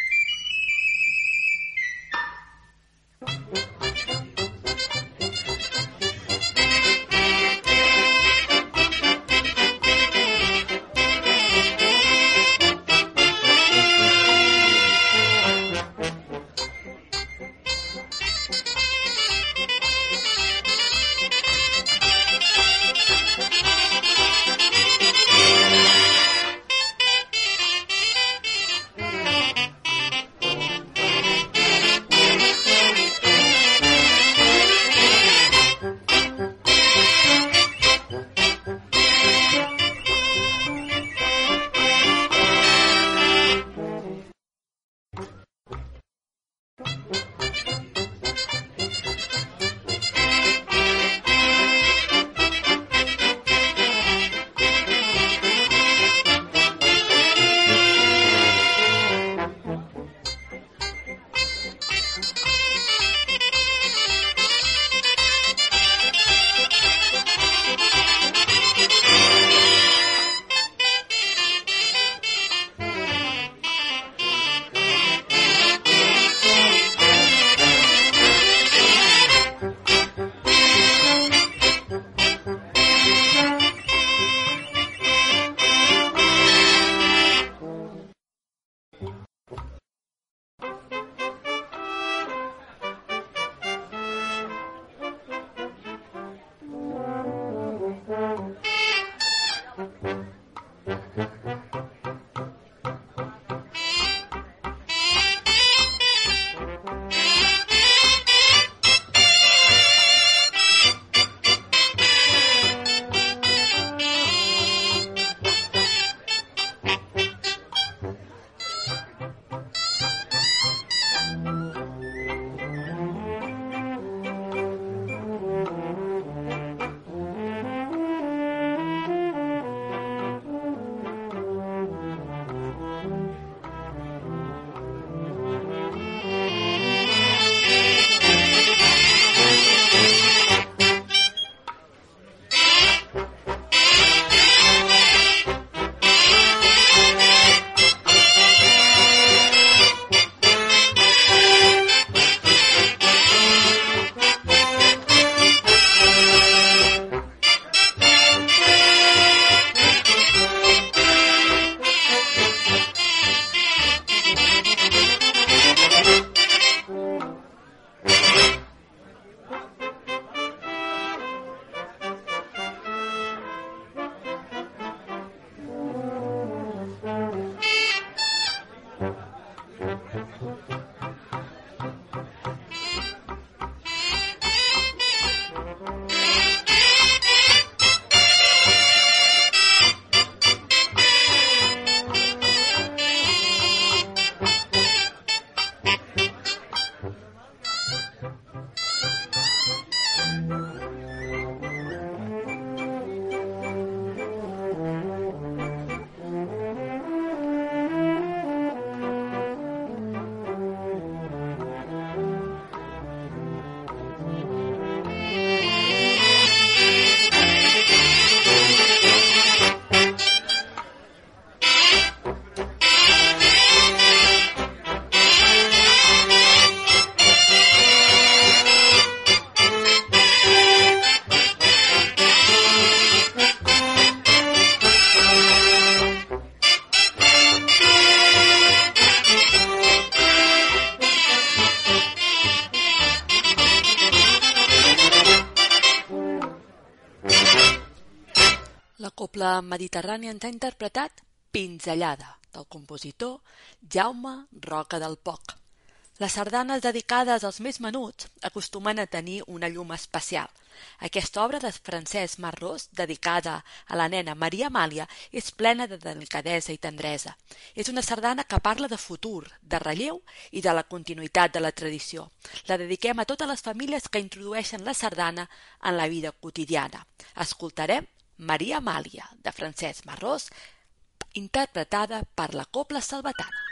La Cobla Mediterrània ens ha interpretat Pinzellada, del compositor Jaume Roca del Poc. Les sardanes dedicades als més menuts acostumen a tenir una llum especial. Aquesta obra de Francesc Marrós, dedicada a la nena Maria Amàlia, és plena de delicadesa i tendresa. És una sardana que parla de futur, de relleu i de la continuïtat de la tradició. La dediquem a totes les famílies que introdueixen la sardana en la vida quotidiana. Escoltarem Maria Amàlia, de Francesc Marrós, interpretada per la Cobla Salvatana.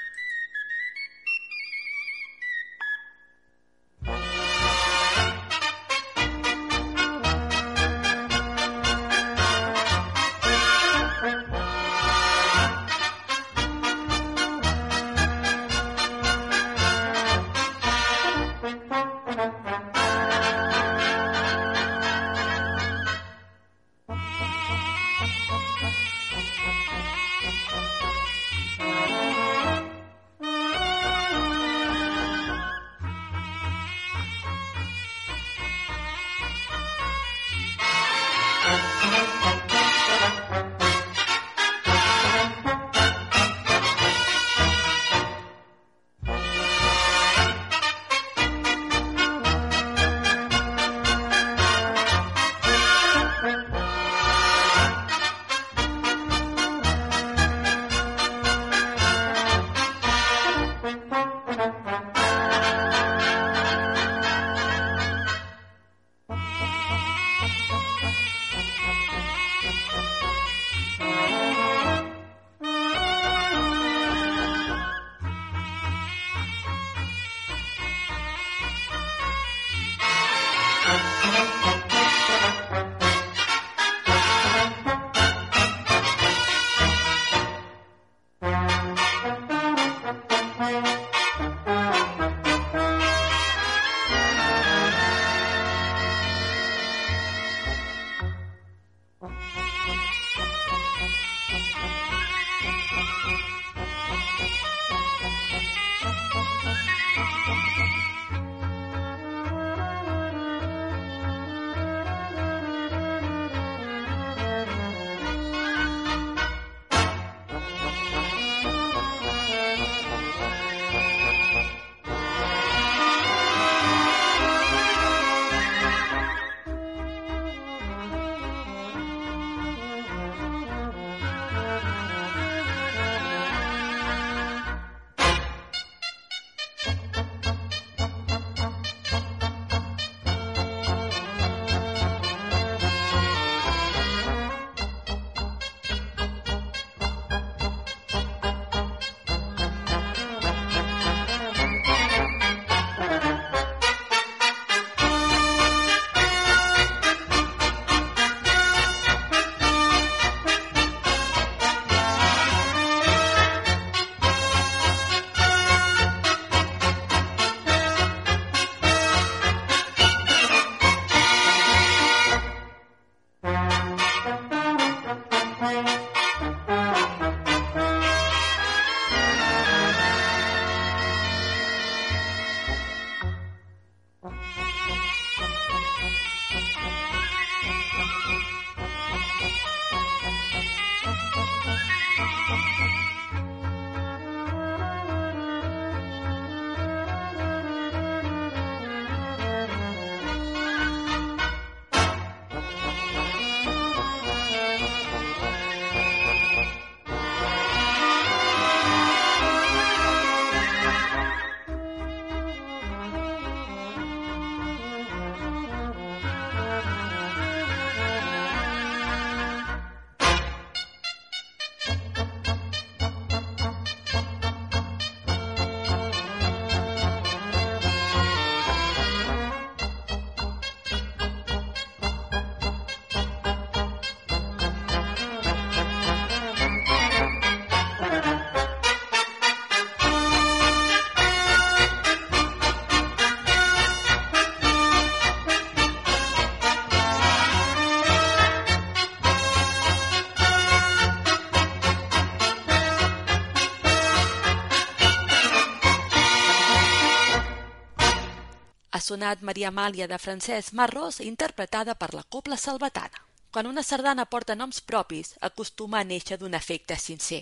ha sonat Maria Amàlia de Francesc Marrós, interpretada per la Cobla Salvatana. Quan una sardana porta noms propis, acostuma a néixer d'un afecte sincer.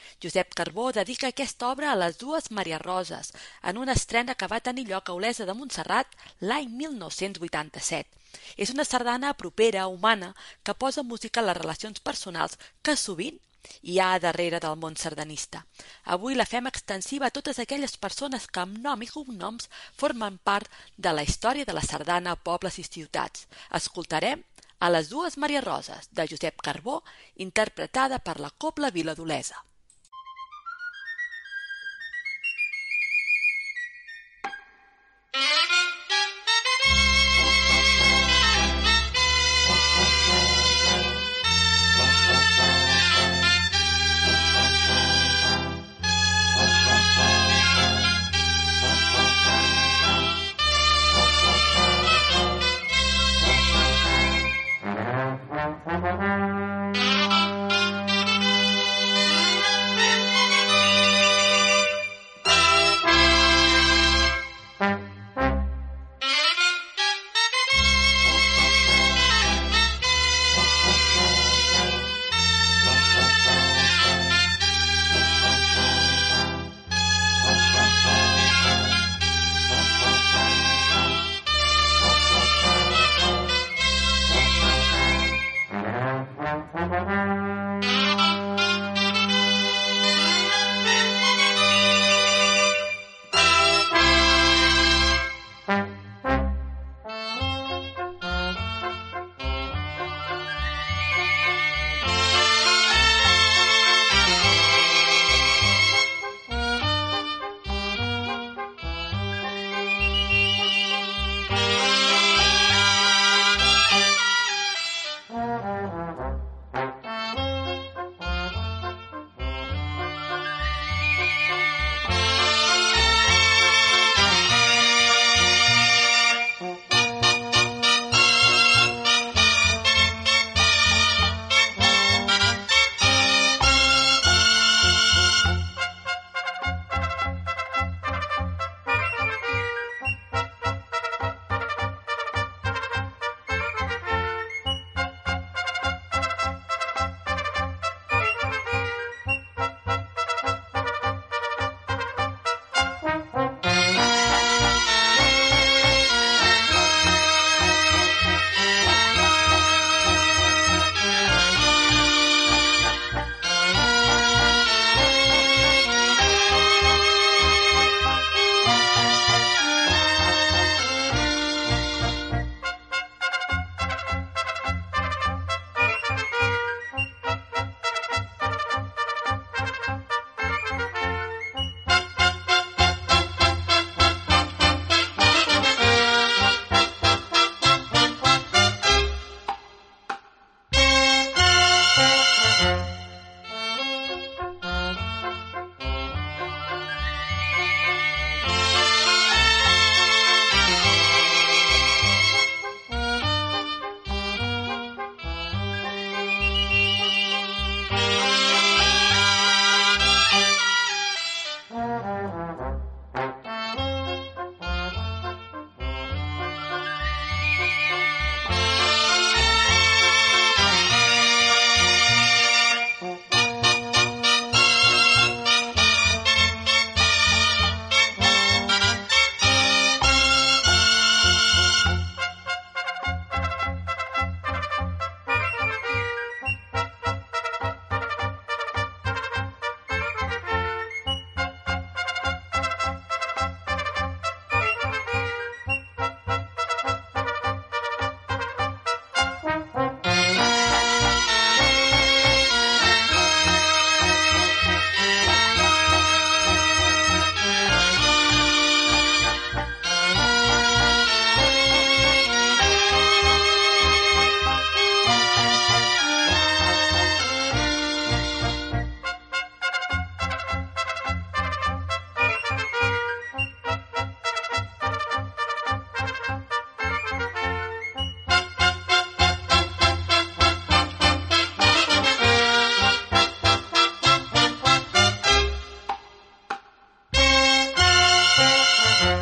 Josep Carbó dedica aquesta obra a les dues Maria Roses, en una estrena que va tenir lloc a Olesa de Montserrat l'any mil nou-cents vuitanta-set. És una sardana propera, humana, que posa música a les relacions personals que sovint hi ha darrere del món sardanista. Avui la fem extensiva a totes aquelles persones que amb nom i cognoms formen part de la història de la sardana a pobles i ciutats. Escoltarem a les dues Maria Roses, de Josep Carbó, interpretada per la Cobla Vila d'Olesa.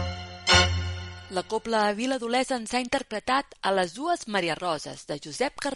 La Cobla Vila d'Olesa ens ha interpretat a les dues Maria Roses, de Josep Carbó.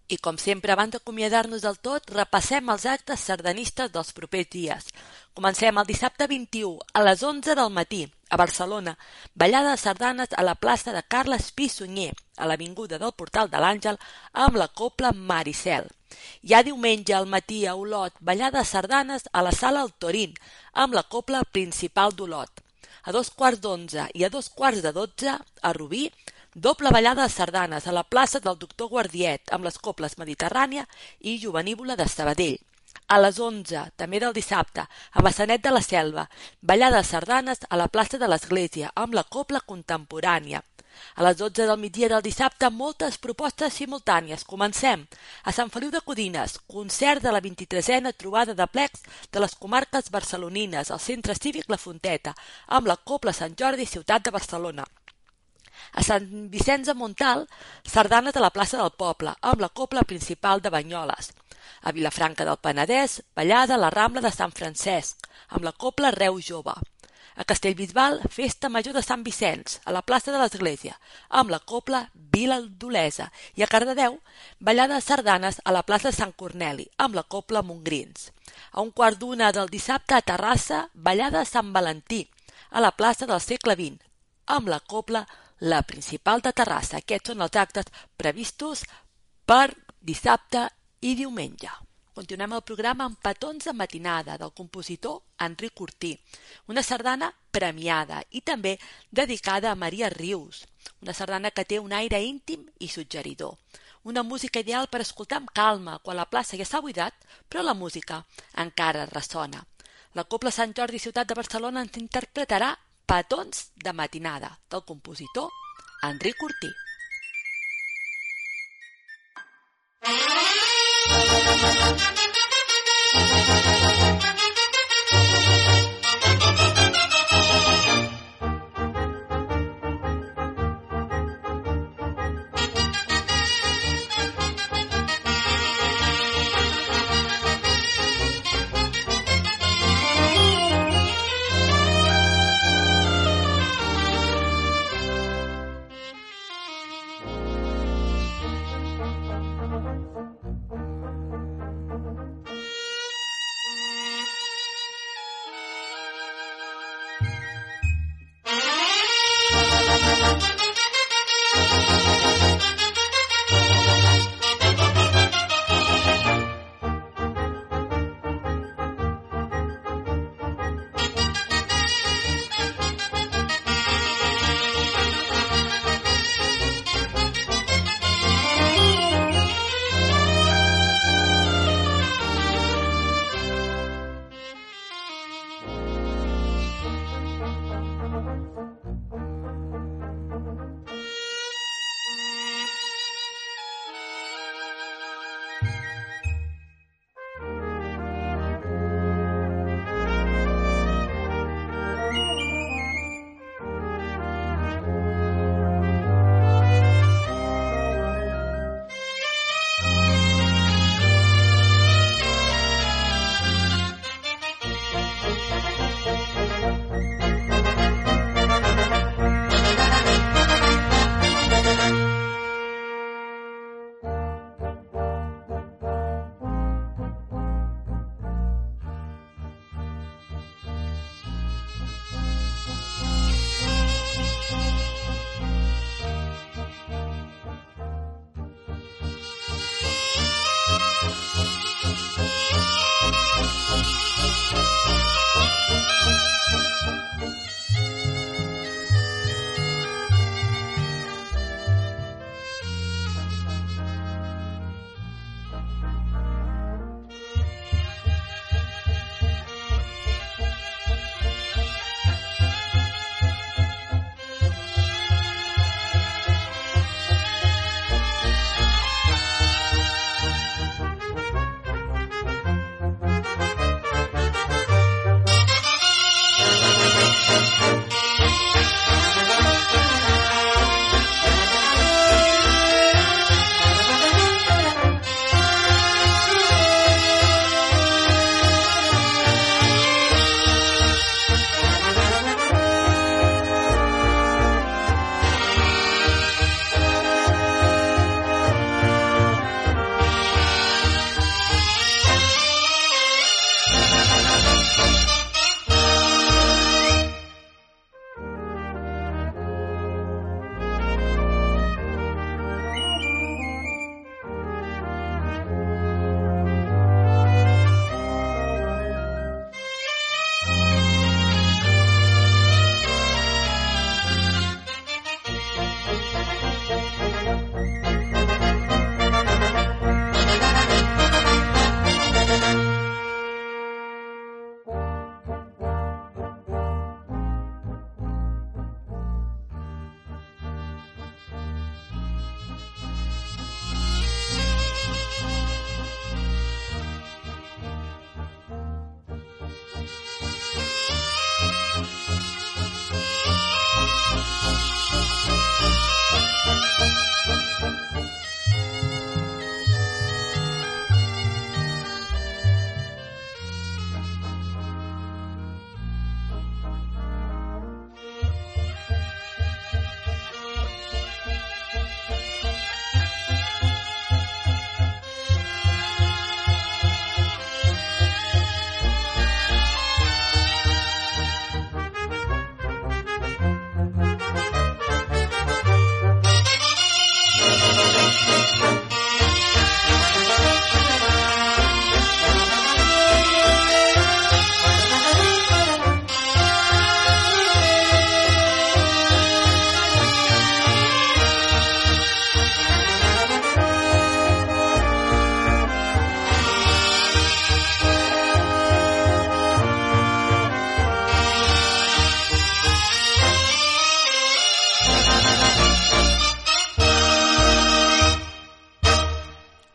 I com sempre, abans d'acomiadar-nos del tot, repassem els actes sardanistes dels propers dies. Comencem el dissabte vint-i-u a les onze del matí, a Barcelona, ballada de sardanes a la plaça de Carles Pi Sunyer, a l'avinguda del Portal de l'Àngel, amb la cobla Maricel. Hi ha diumenge al matí a Olot, ballada de sardanes a la sala El Torín, amb la cobla principal d'Olot. A dos quarts d'onze i a dos quarts de dotze, a Rubí, doble ballada de sardanes a la plaça del Doctor Guardiet amb les coples Mediterrània i Jovenívola de Sabadell. A les onze, també del dissabte, a Massanet de la Selva, ballada de sardanes a la plaça de l'Església amb la copla contemporània. A les dotze del migdia del dissabte, moltes propostes simultànies. Comencem. A Sant Feliu de Codines, concert de la vint-i-tresena trobada de plecs de les comarques barcelonines al Centre Cívic La Fonteta amb la copla Sant Jordi Ciutat de Barcelona. A Sant Vicenç de Montalt, sardanes a la plaça del Poble, amb la cobla principal de Banyoles. A Vilafranca del Penedès, ballada a la Rambla de Sant Francesc, amb la cobla Reu Jove. A Castellbisbal, festa major de Sant Vicenç, a la plaça de l'Església, amb la cobla Vila d'Olesa. I a Cardedeu, ballada de sardanes a la plaça de Sant Corneli, amb la cobla Montgrins. A un quart d'una del dissabte a Terrassa, ballada de Sant Valentí, a la plaça del segle vint, amb la cobla La Principal de Terrassa. Aquests són els actes previstos per dissabte i diumenge. Continuem el programa amb Petons de matinada del compositor Enric Ortí, una sardana premiada i també dedicada a Maria Rius, una sardana que té un aire íntim i suggeridor. Una música ideal per escoltar amb calma quan la plaça ja s'ha buidat, però la música encara ressona. La cobla Sant Jordi Ciutat de Barcelona ens interpretarà Petons de matinada del compositor Enric Ortí.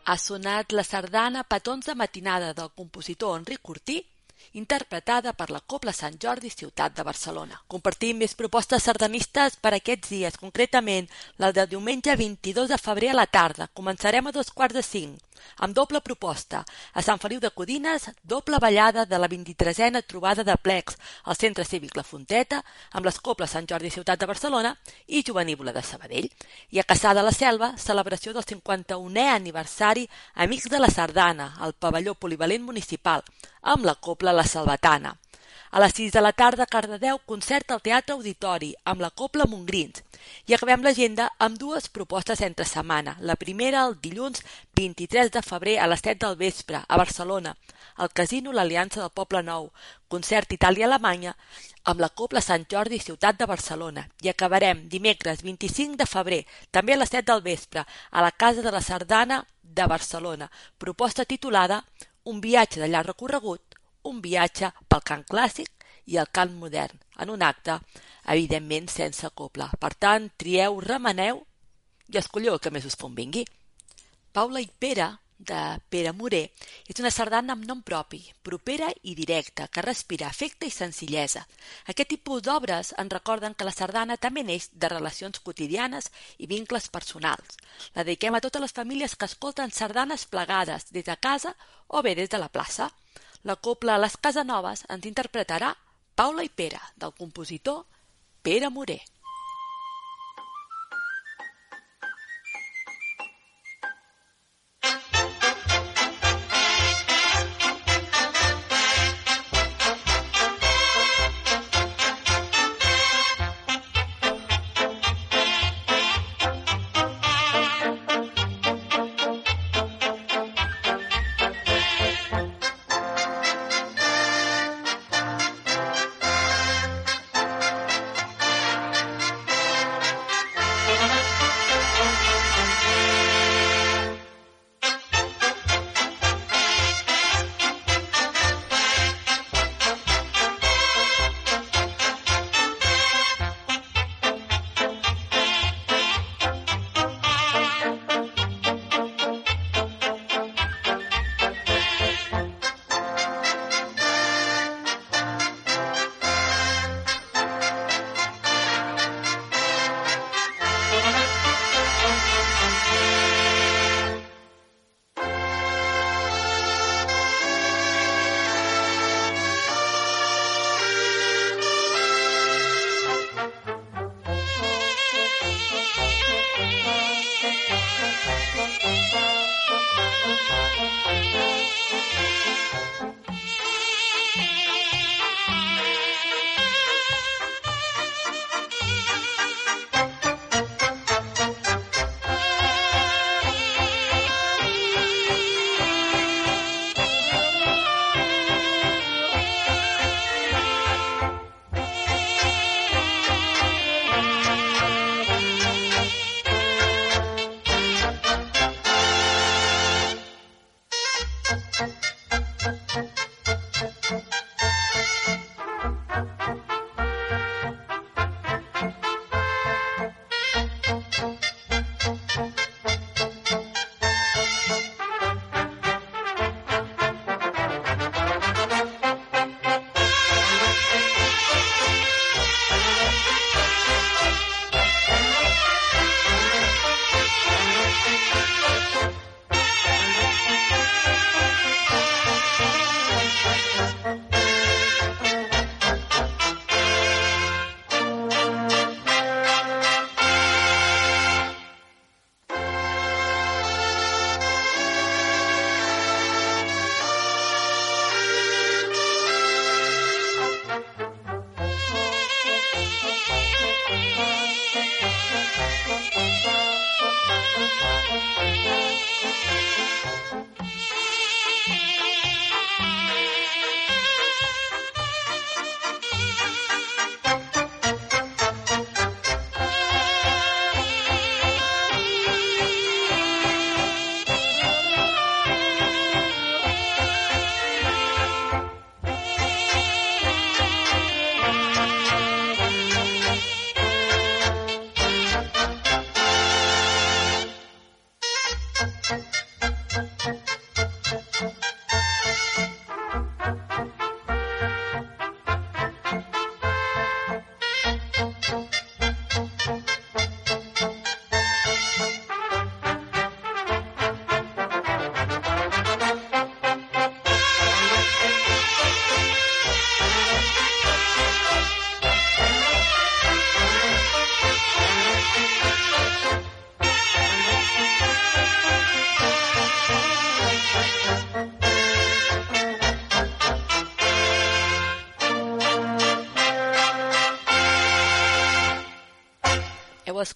ha sonat la sardana Petons de matinada del compositor Enric Cortí, interpretada per la Cobla Sant Jordi Ciutat de Barcelona. Compartim més propostes sardanistes per aquests dies, concretament la del diumenge vint-i-dos de febrer a la tarda. Començarem a dos quarts de cinc, amb doble proposta. A Sant Feliu de Codines, doble ballada de la vint-i-tresena trobada de plecs al Centre Cívic La Fonteta, amb les Cobles Sant Jordi Ciutat de Barcelona i Jovenívola de Sabadell. I a Cassà de la Selva, celebració del cinquanta-unè aniversari Amics de la Sardana, al pavelló polivalent municipal, amb la Cobla La Salvatana. A les sis de la tarda a Cardedeu, concert al Teatre Auditori amb la Cobla Montgrins. I acabem l'agenda amb dues propostes entre setmana. La primera el dilluns vint-i-tres de febrer a les set del vespre a Barcelona, al Casino l'Aliança del Poble Nou, concert Itàlia-Alemanya amb la Cobla Sant Jordi Ciutat de Barcelona. I acabarem dimecres vint-i-cinc de febrer, també a les set del vespre, a la Casa de la Sardana de Barcelona. Proposta titulada Un viatge de llarg recorregut, un viatge pel cant clàssic i el cant modern, en un acte, evidentment, sense cobla. Per tant, trieu, remeneu i escolleu el que més us convingui. Paula i Pere, de Pere Morer, és una sardana amb nom propi, propera i directa, que respira afecte i senzillesa. Aquest tipus d'obres ens recorden que la sardana també neix de relacions quotidianes i vincles personals. La dediquem a totes les famílies que escolten sardanes plegades des de casa o bé des de la plaça. La cobla a les Casanoves ens interpretarà Paula i Pere, del compositor Pere Morer.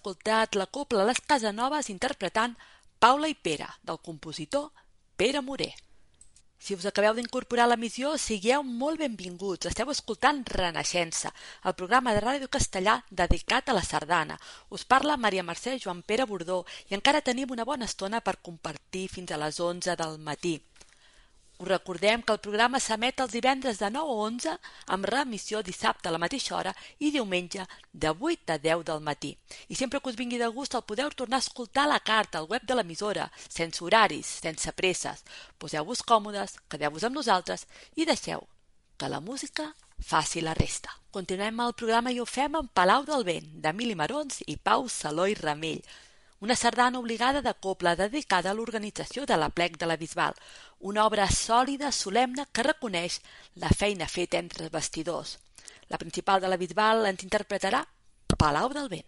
escoltat la cobla Les Casanovas interpretant Paula i Pere, del compositor Pere Morer. Si us acabeu d'incorporar a l'emissió, sigueu molt benvinguts. Esteu escoltant Renaixença, el programa de ràdio castellà dedicat a la sardana. Us parla Maria Mercè Joan Pere Bordó i encara tenim una bona estona per compartir fins a les onze del matí. Us recordem que el programa s'emet els divendres de nou a onze, amb reemissió dissabte a la mateixa hora i diumenge de vuit a deu del matí. I sempre que us vingui de gust el podeu tornar a escoltar a la carta al web de l'emissora, sense horaris, sense presses. Poseu-vos còmodes, quedeu-vos amb nosaltres i deixeu que la música faci la resta. Continuem el programa i ho fem amb Palau del Vent, d'Emili Marons i Pau Saló i Ramell. Una sardana obligada de cobla dedicada a l'organització de l'Aplec de la Bisbal, una obra sòlida, solemne, que reconeix la feina feta entre bastidors. La principal de la Bisbal ens interpretarà Palau del Vent.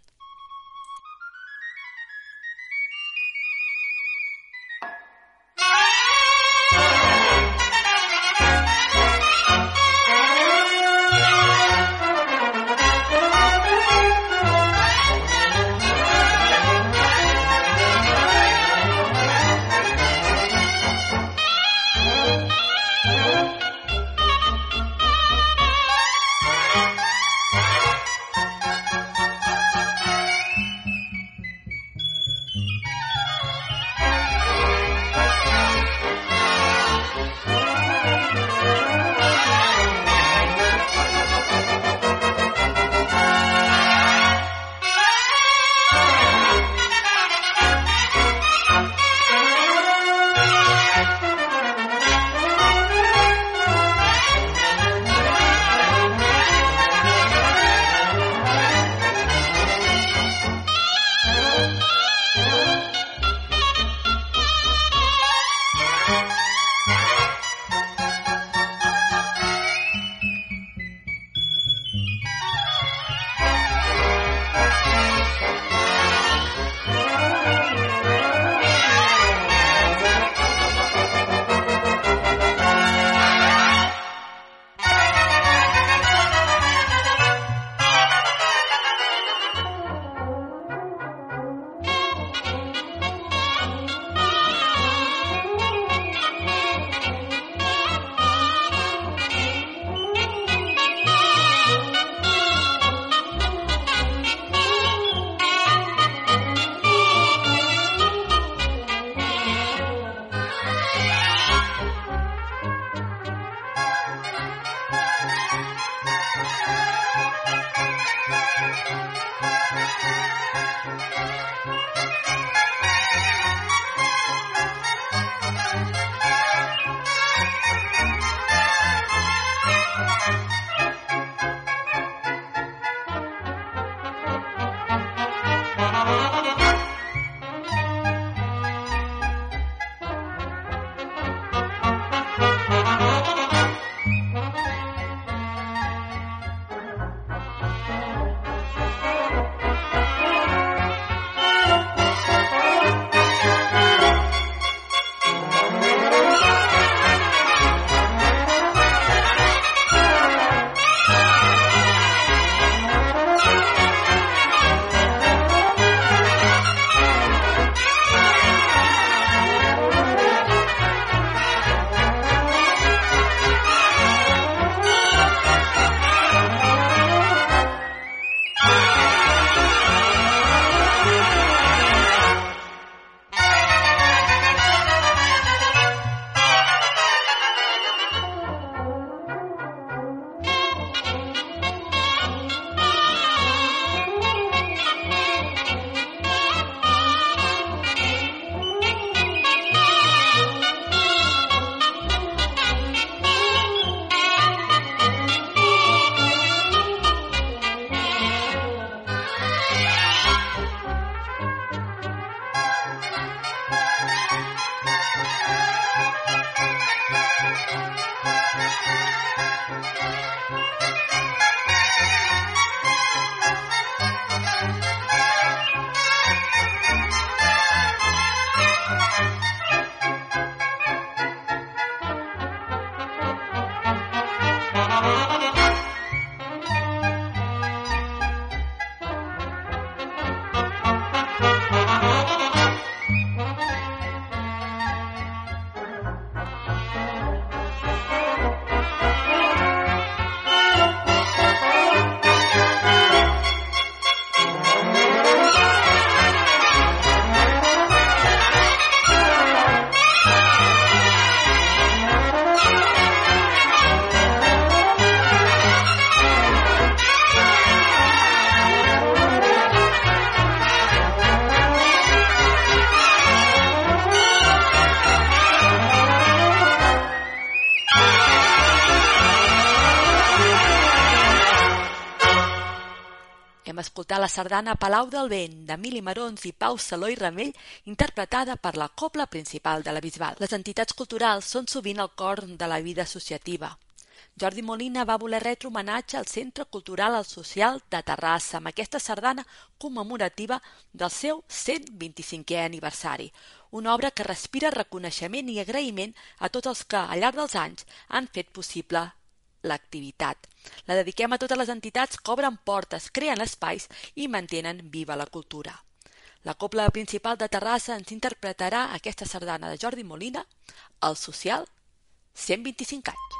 interpretar la sardana Palau del Vent, d'Emili Marons i Pau Saló i Ramell, interpretada per la Cobla Principal de la Bisbal. Les entitats culturals són sovint el cor de la vida associativa. Jordi Molina va voler retre homenatge al Centre Cultural i Social de Terrassa amb aquesta sardana commemorativa del seu cent vint-i-cinquè aniversari, una obra que respira reconeixement i agraïment a tots els que, al llarg dels anys, han fet possible l'activitat. La dediquem a totes les entitats que obren portes, creen espais i mantenen viva la cultura. La Cobla Principal de Terrassa ens interpretarà aquesta sardana de Jordi Molina, El Social, cent vint-i-cinc anys.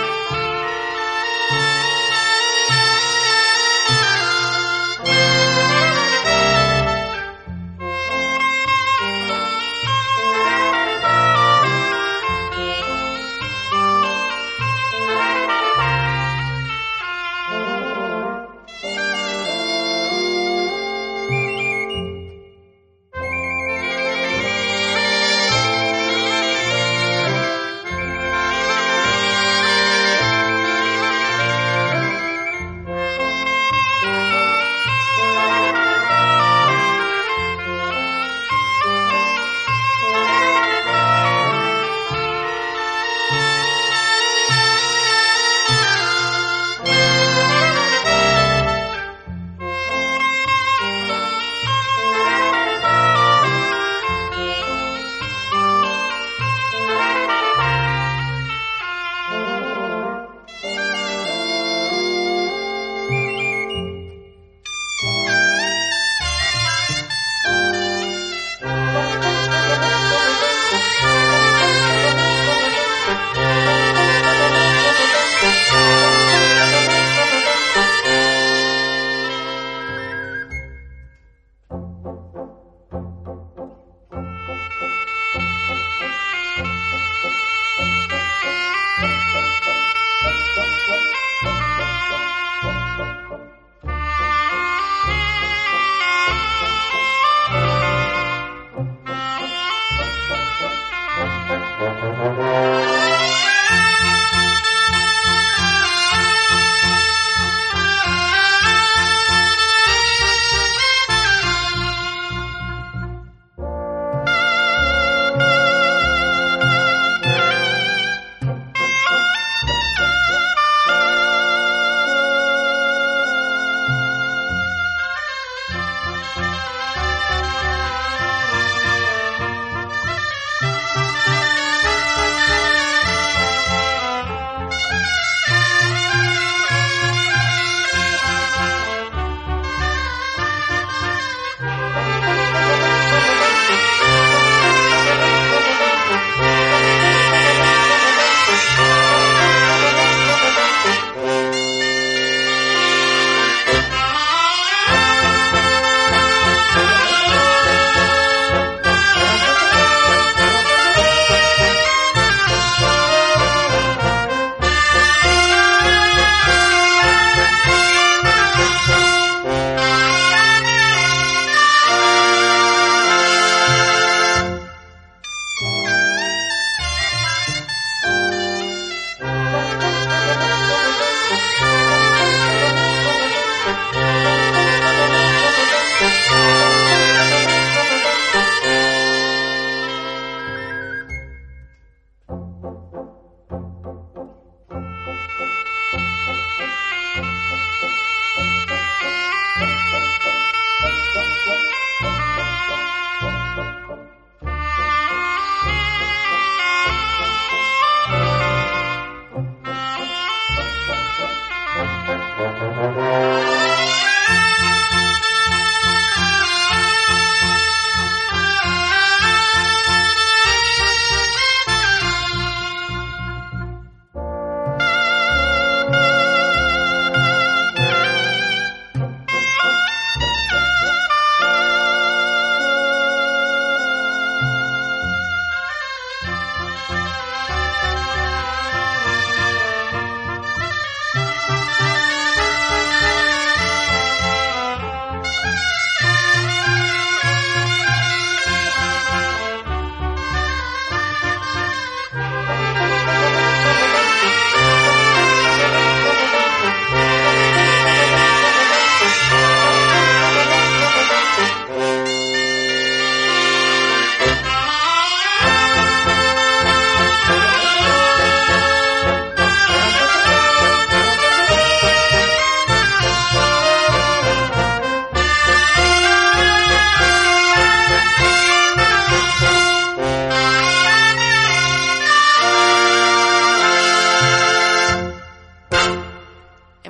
Thank you.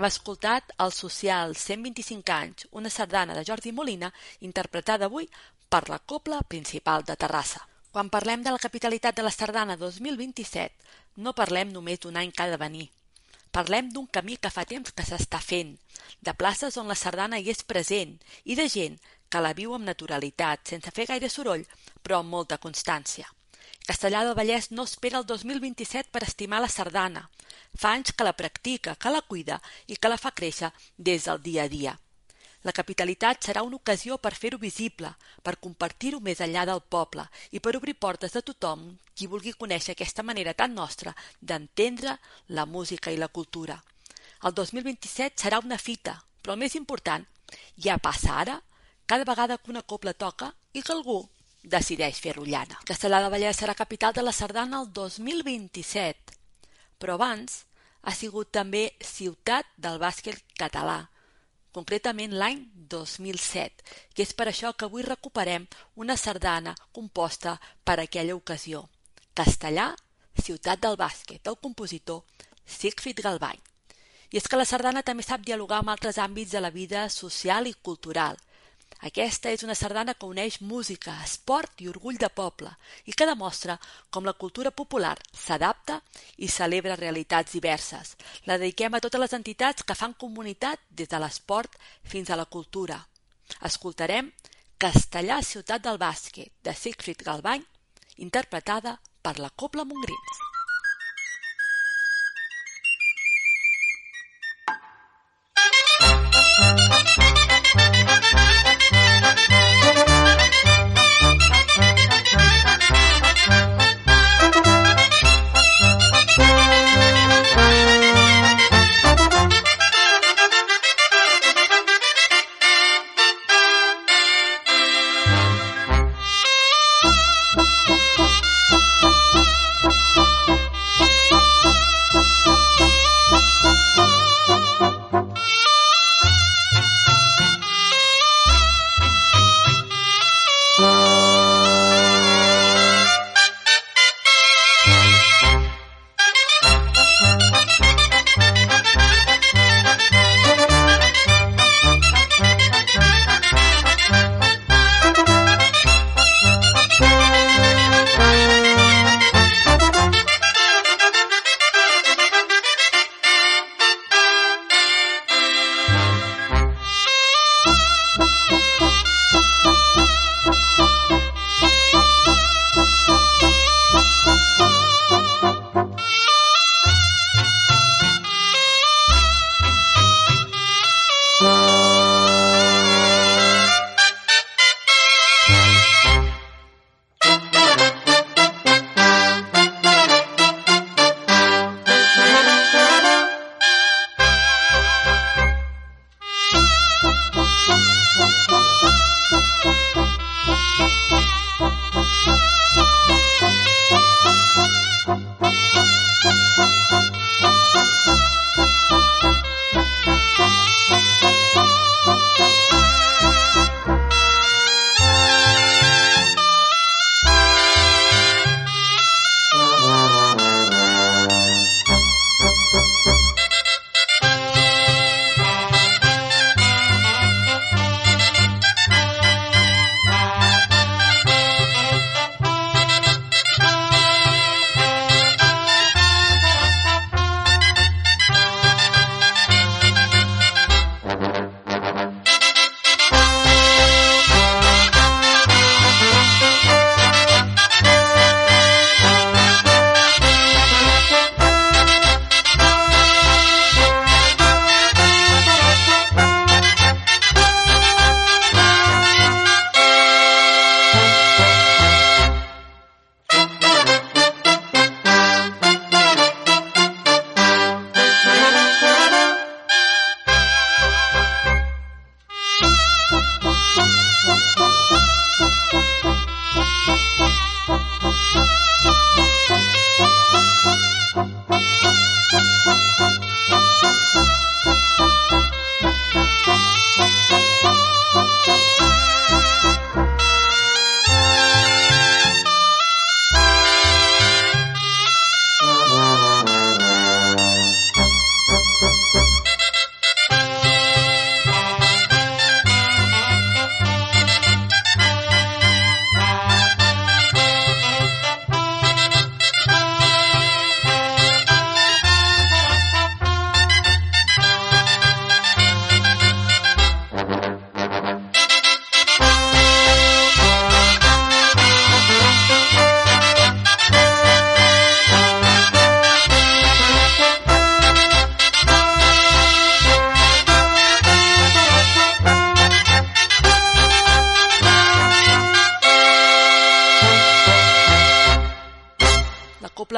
escoltat El Social, cent vint-i-cinc anys, una sardana de Jordi Molina, interpretada avui per la Cobla Principal de Terrassa. Quan parlem de la capitalitat de la sardana dos mil vint-i-set, no parlem només d'un any que ha de venir. Parlem d'un camí que fa temps que s'està fent, de places on la sardana hi és present i de gent que la viu amb naturalitat, sense fer gaire soroll, però amb molta constància. Castellar del Vallès no espera el dos mil vint-i-set per estimar la sardana. Fa anys que la practica, que la cuida i que la fa créixer des del dia a dia. La capitalitat serà una ocasió per fer-ho visible, per compartir-ho més enllà del poble i per obrir portes a tothom qui vulgui conèixer aquesta manera tan nostra d'entendre la música i la cultura. El dos mil vint-i-set serà una fita, però el més important ja passa ara, cada vegada que una cobla toca i que algú decideix fer rotllana. Castellar del Vallès serà capital de la sardana el dos mil vint-i-set, però abans ha sigut també ciutat del bàsquet català, concretament l'any dos mil set, i és per això que avui recuperem una sardana composta per aquella ocasió. Castellar, ciutat del bàsquet, del compositor Siegfried Galbany. I és que la sardana també sap dialogar amb altres àmbits de la vida social i cultural. Aquesta és una sardana que uneix música, esport i orgull de poble i que demostra com la cultura popular s'adapta i celebra realitats diverses. La dediquem a totes les entitats que fan comunitat des de l'esport fins a la cultura. Escoltarem Castellar, ciutat del bàsquet, de Siegfried Galbany, interpretada per la Cobla Montgrins. Thank you.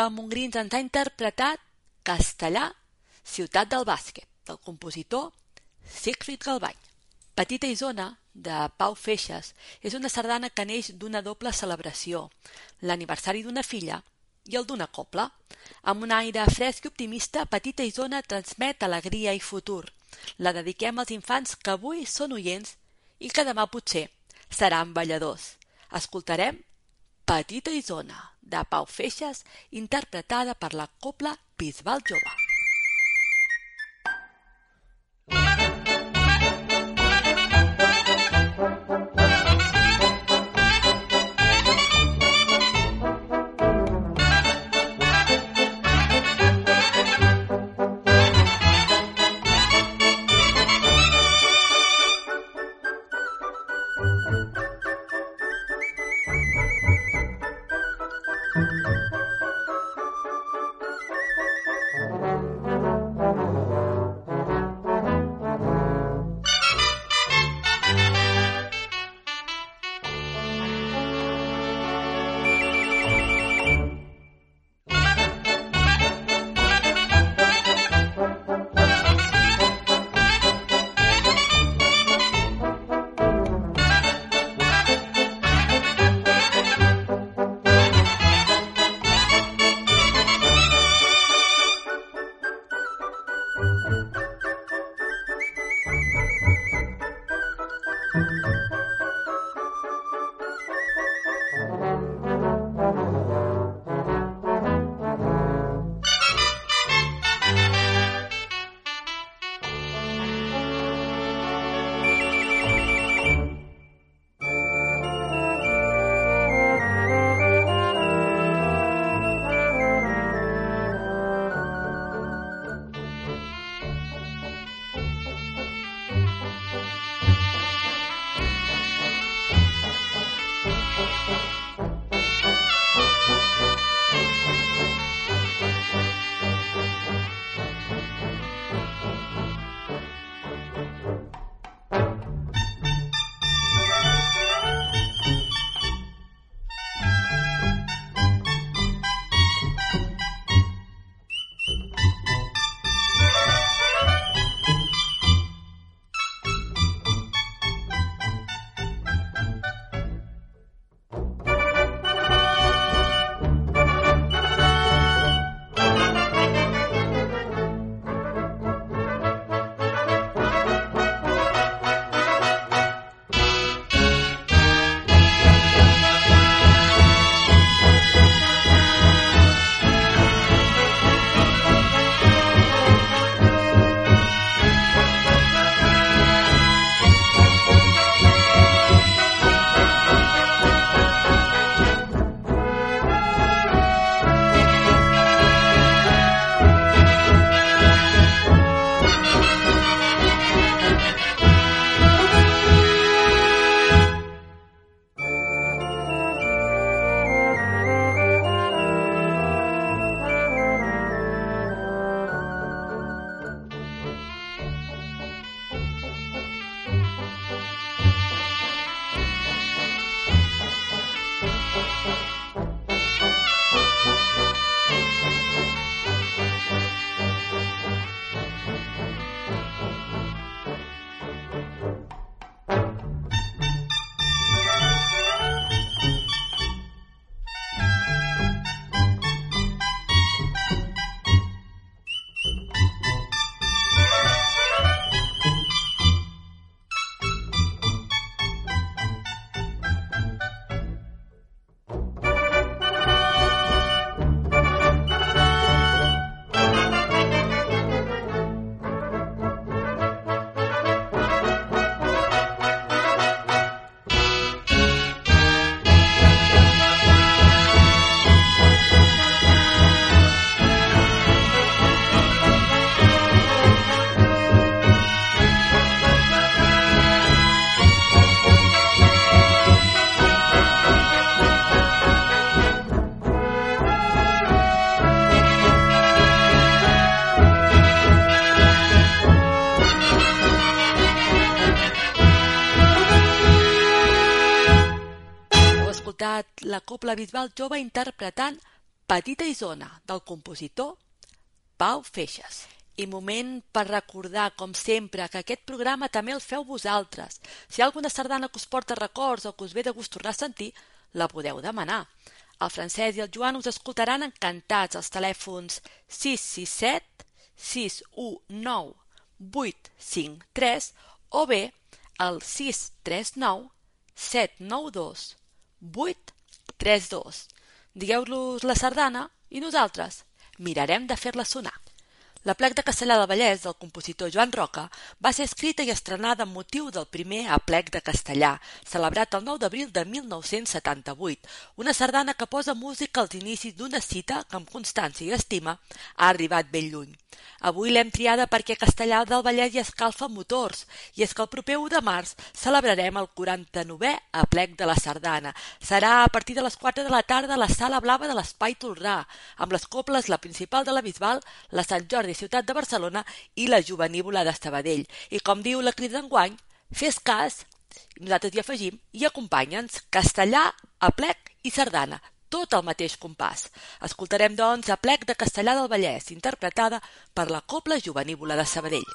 Joan Mongrins ens ha interpretat Castellà, ciutat del bàsquet, del compositor Siegfried Galbany. Petita Isona, de Pau Feixes, és una sardana que neix d'una doble celebració, l'aniversari d'una filla i el d'una copla. Amb un aire fresc i optimista, Petita Isona transmet alegria i futur. La dediquem als infants que avui són oients i que demà potser seran balladors. Escoltarem Petita Isona, de Pau Feixes, interpretada per la Cobla Bisbal Jove. La Cobla Bisbal Jove interpretant Petita Isona, del compositor Pau Feixes. I moment per recordar, com sempre, que aquest programa també el feu vosaltres. Si hi ha alguna sardana que us porta records o que us ve de gust tornar a sentir, la podeu demanar. El Francesc i el Joan us escoltaran encantats als telèfons sis sis set, sis u nou, vuit cinc tres o bé al sis tres nou, set nou dos, vuit tres dos. Digueu-los la sardana i nosaltres mirarem de fer-la sonar. La plec de Castellar del Vallès, del compositor Joan Roca, va ser escrita i estrenada amb motiu del primer aplec de Castellar, celebrat el nou d'abril de mil nou-cents setanta-vuit, una sardana que posa música als inicis d'una cita que, amb constància i estima, ha arribat ben lluny. Avui l'hem triada perquè a Castellar del Vallès hi escalfa motors, i és que el proper u de març celebrarem el quaranta-novè aplec de la sardana. Serà a partir de les quatre de la tarda a la Sala Blava de l'Espai Tolrà, amb les coples La Principal de la Bisbal, la Sant Jordi Ciutat de Barcelona i la Jovenívola de Sabadell. I com diu la crida d'enguany, fes cas, nosaltres hi afegim, i acompanya'ns, Castellar, aplec i sardana, tot al mateix compàs. Escoltarem, doncs, aplec de Castellar del Vallès, interpretada per la Copla Jovenívola de Sabadell.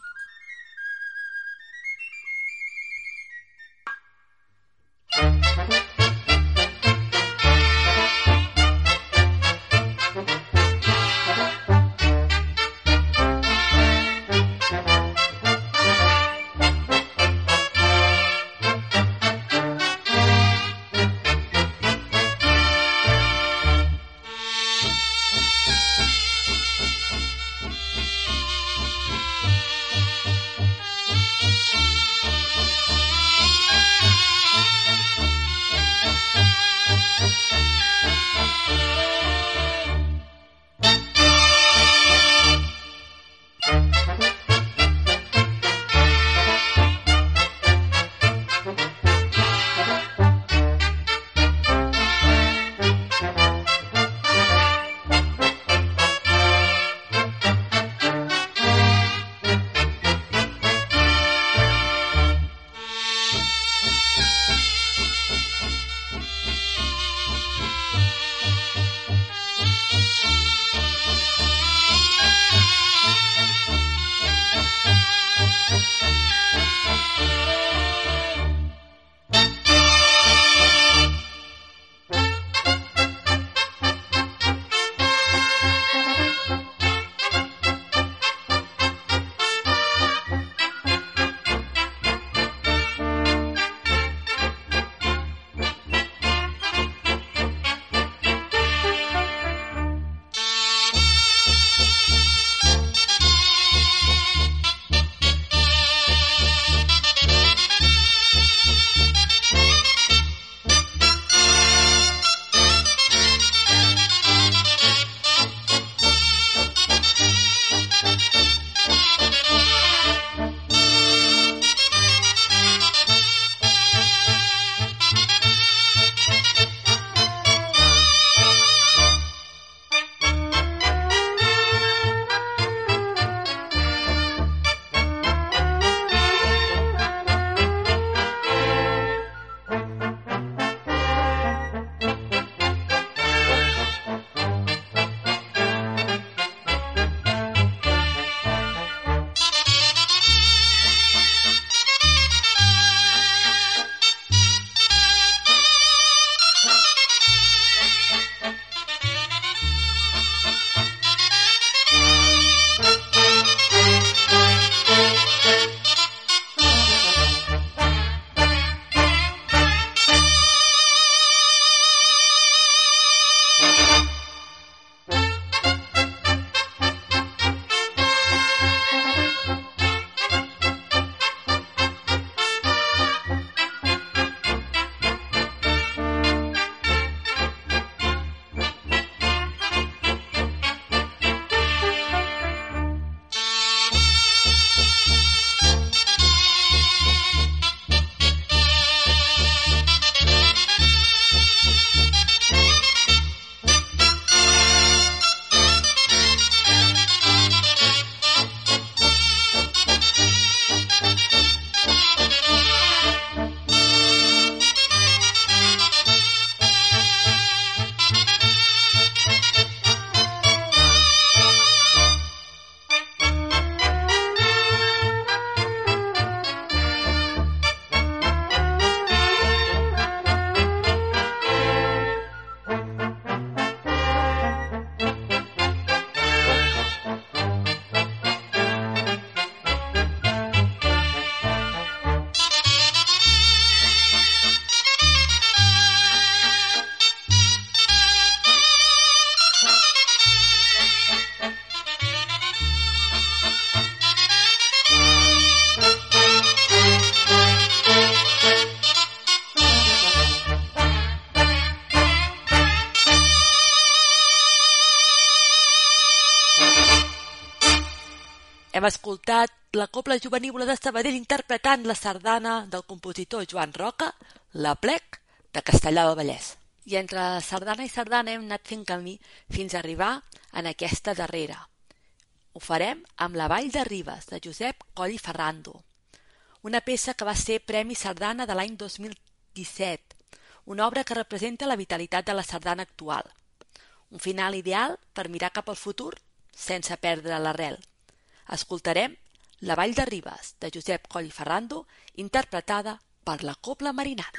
Hem escoltat la Cobla Jovenívola de Sabadell interpretant la sardana del compositor Joan Roca, La Plec, de Castellar del Vallès. I entre sardana i sardana hem anat fent camí fins a arribar en aquesta darrera. Ho farem amb La Vall de Ribes, de Josep Coll i Ferrando, una peça que va ser Premi Sardana de l'any dos mil disset, una obra que representa la vitalitat de la sardana actual. Un final ideal per mirar cap al futur sense perdre l'arrel. Escoltarem La Vall de Ribes, de Josep Coll i Ferrando, interpretada per la Cobla Marinada.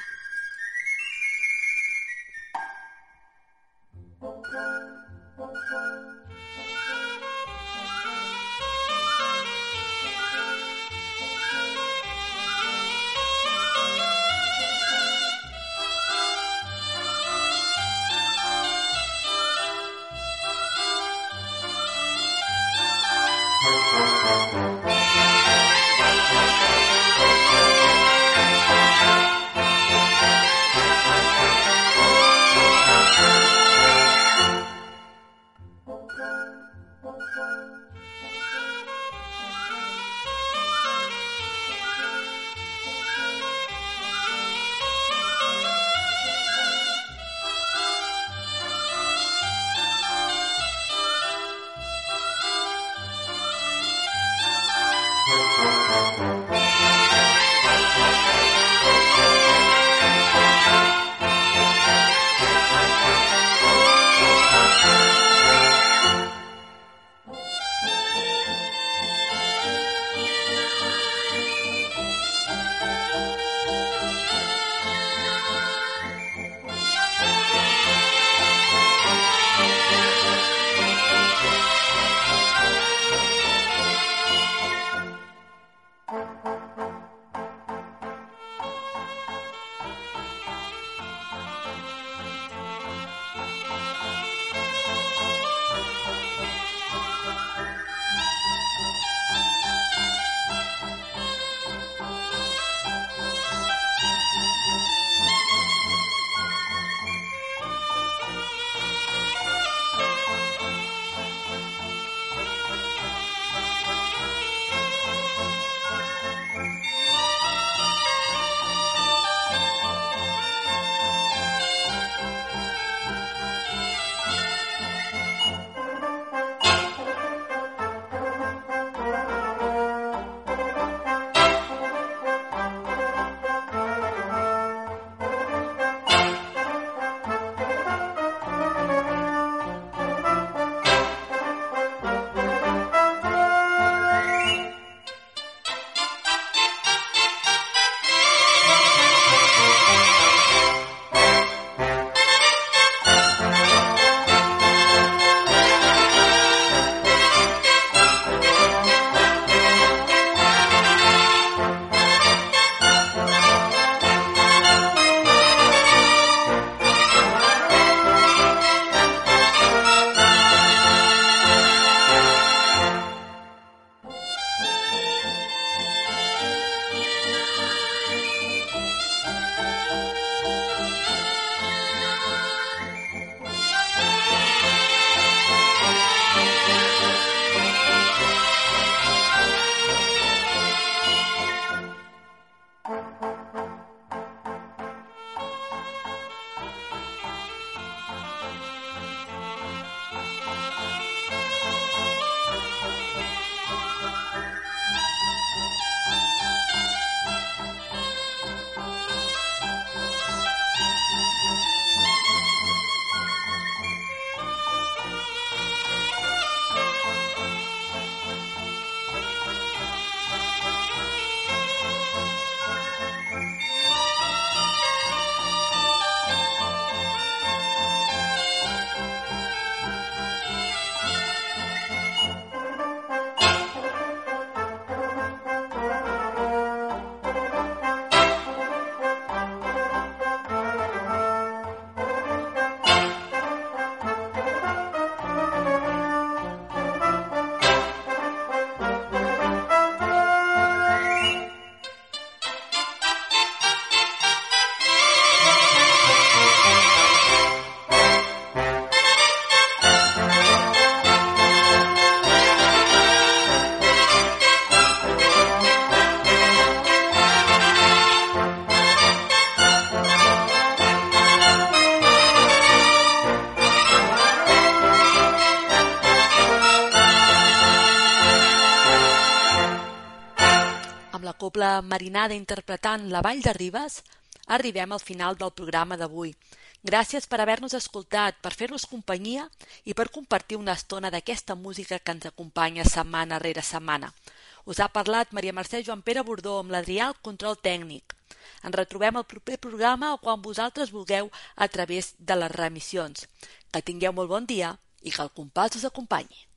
doble marinada interpretant La Vall de Ribes, arribem al final del programa d'avui. Gràcies per haver-nos escoltat, per fer-nos companyia i per compartir una estona d'aquesta música que ens acompanya setmana rere setmana. Us ha parlat Maria Mercè Joan Pere Bordó amb l'Adrià al control tècnic. Ens retrobem al proper programa o quan vosaltres vulgueu a través de les reemissions. Que tingueu molt bon dia i que el compàs us acompanyi.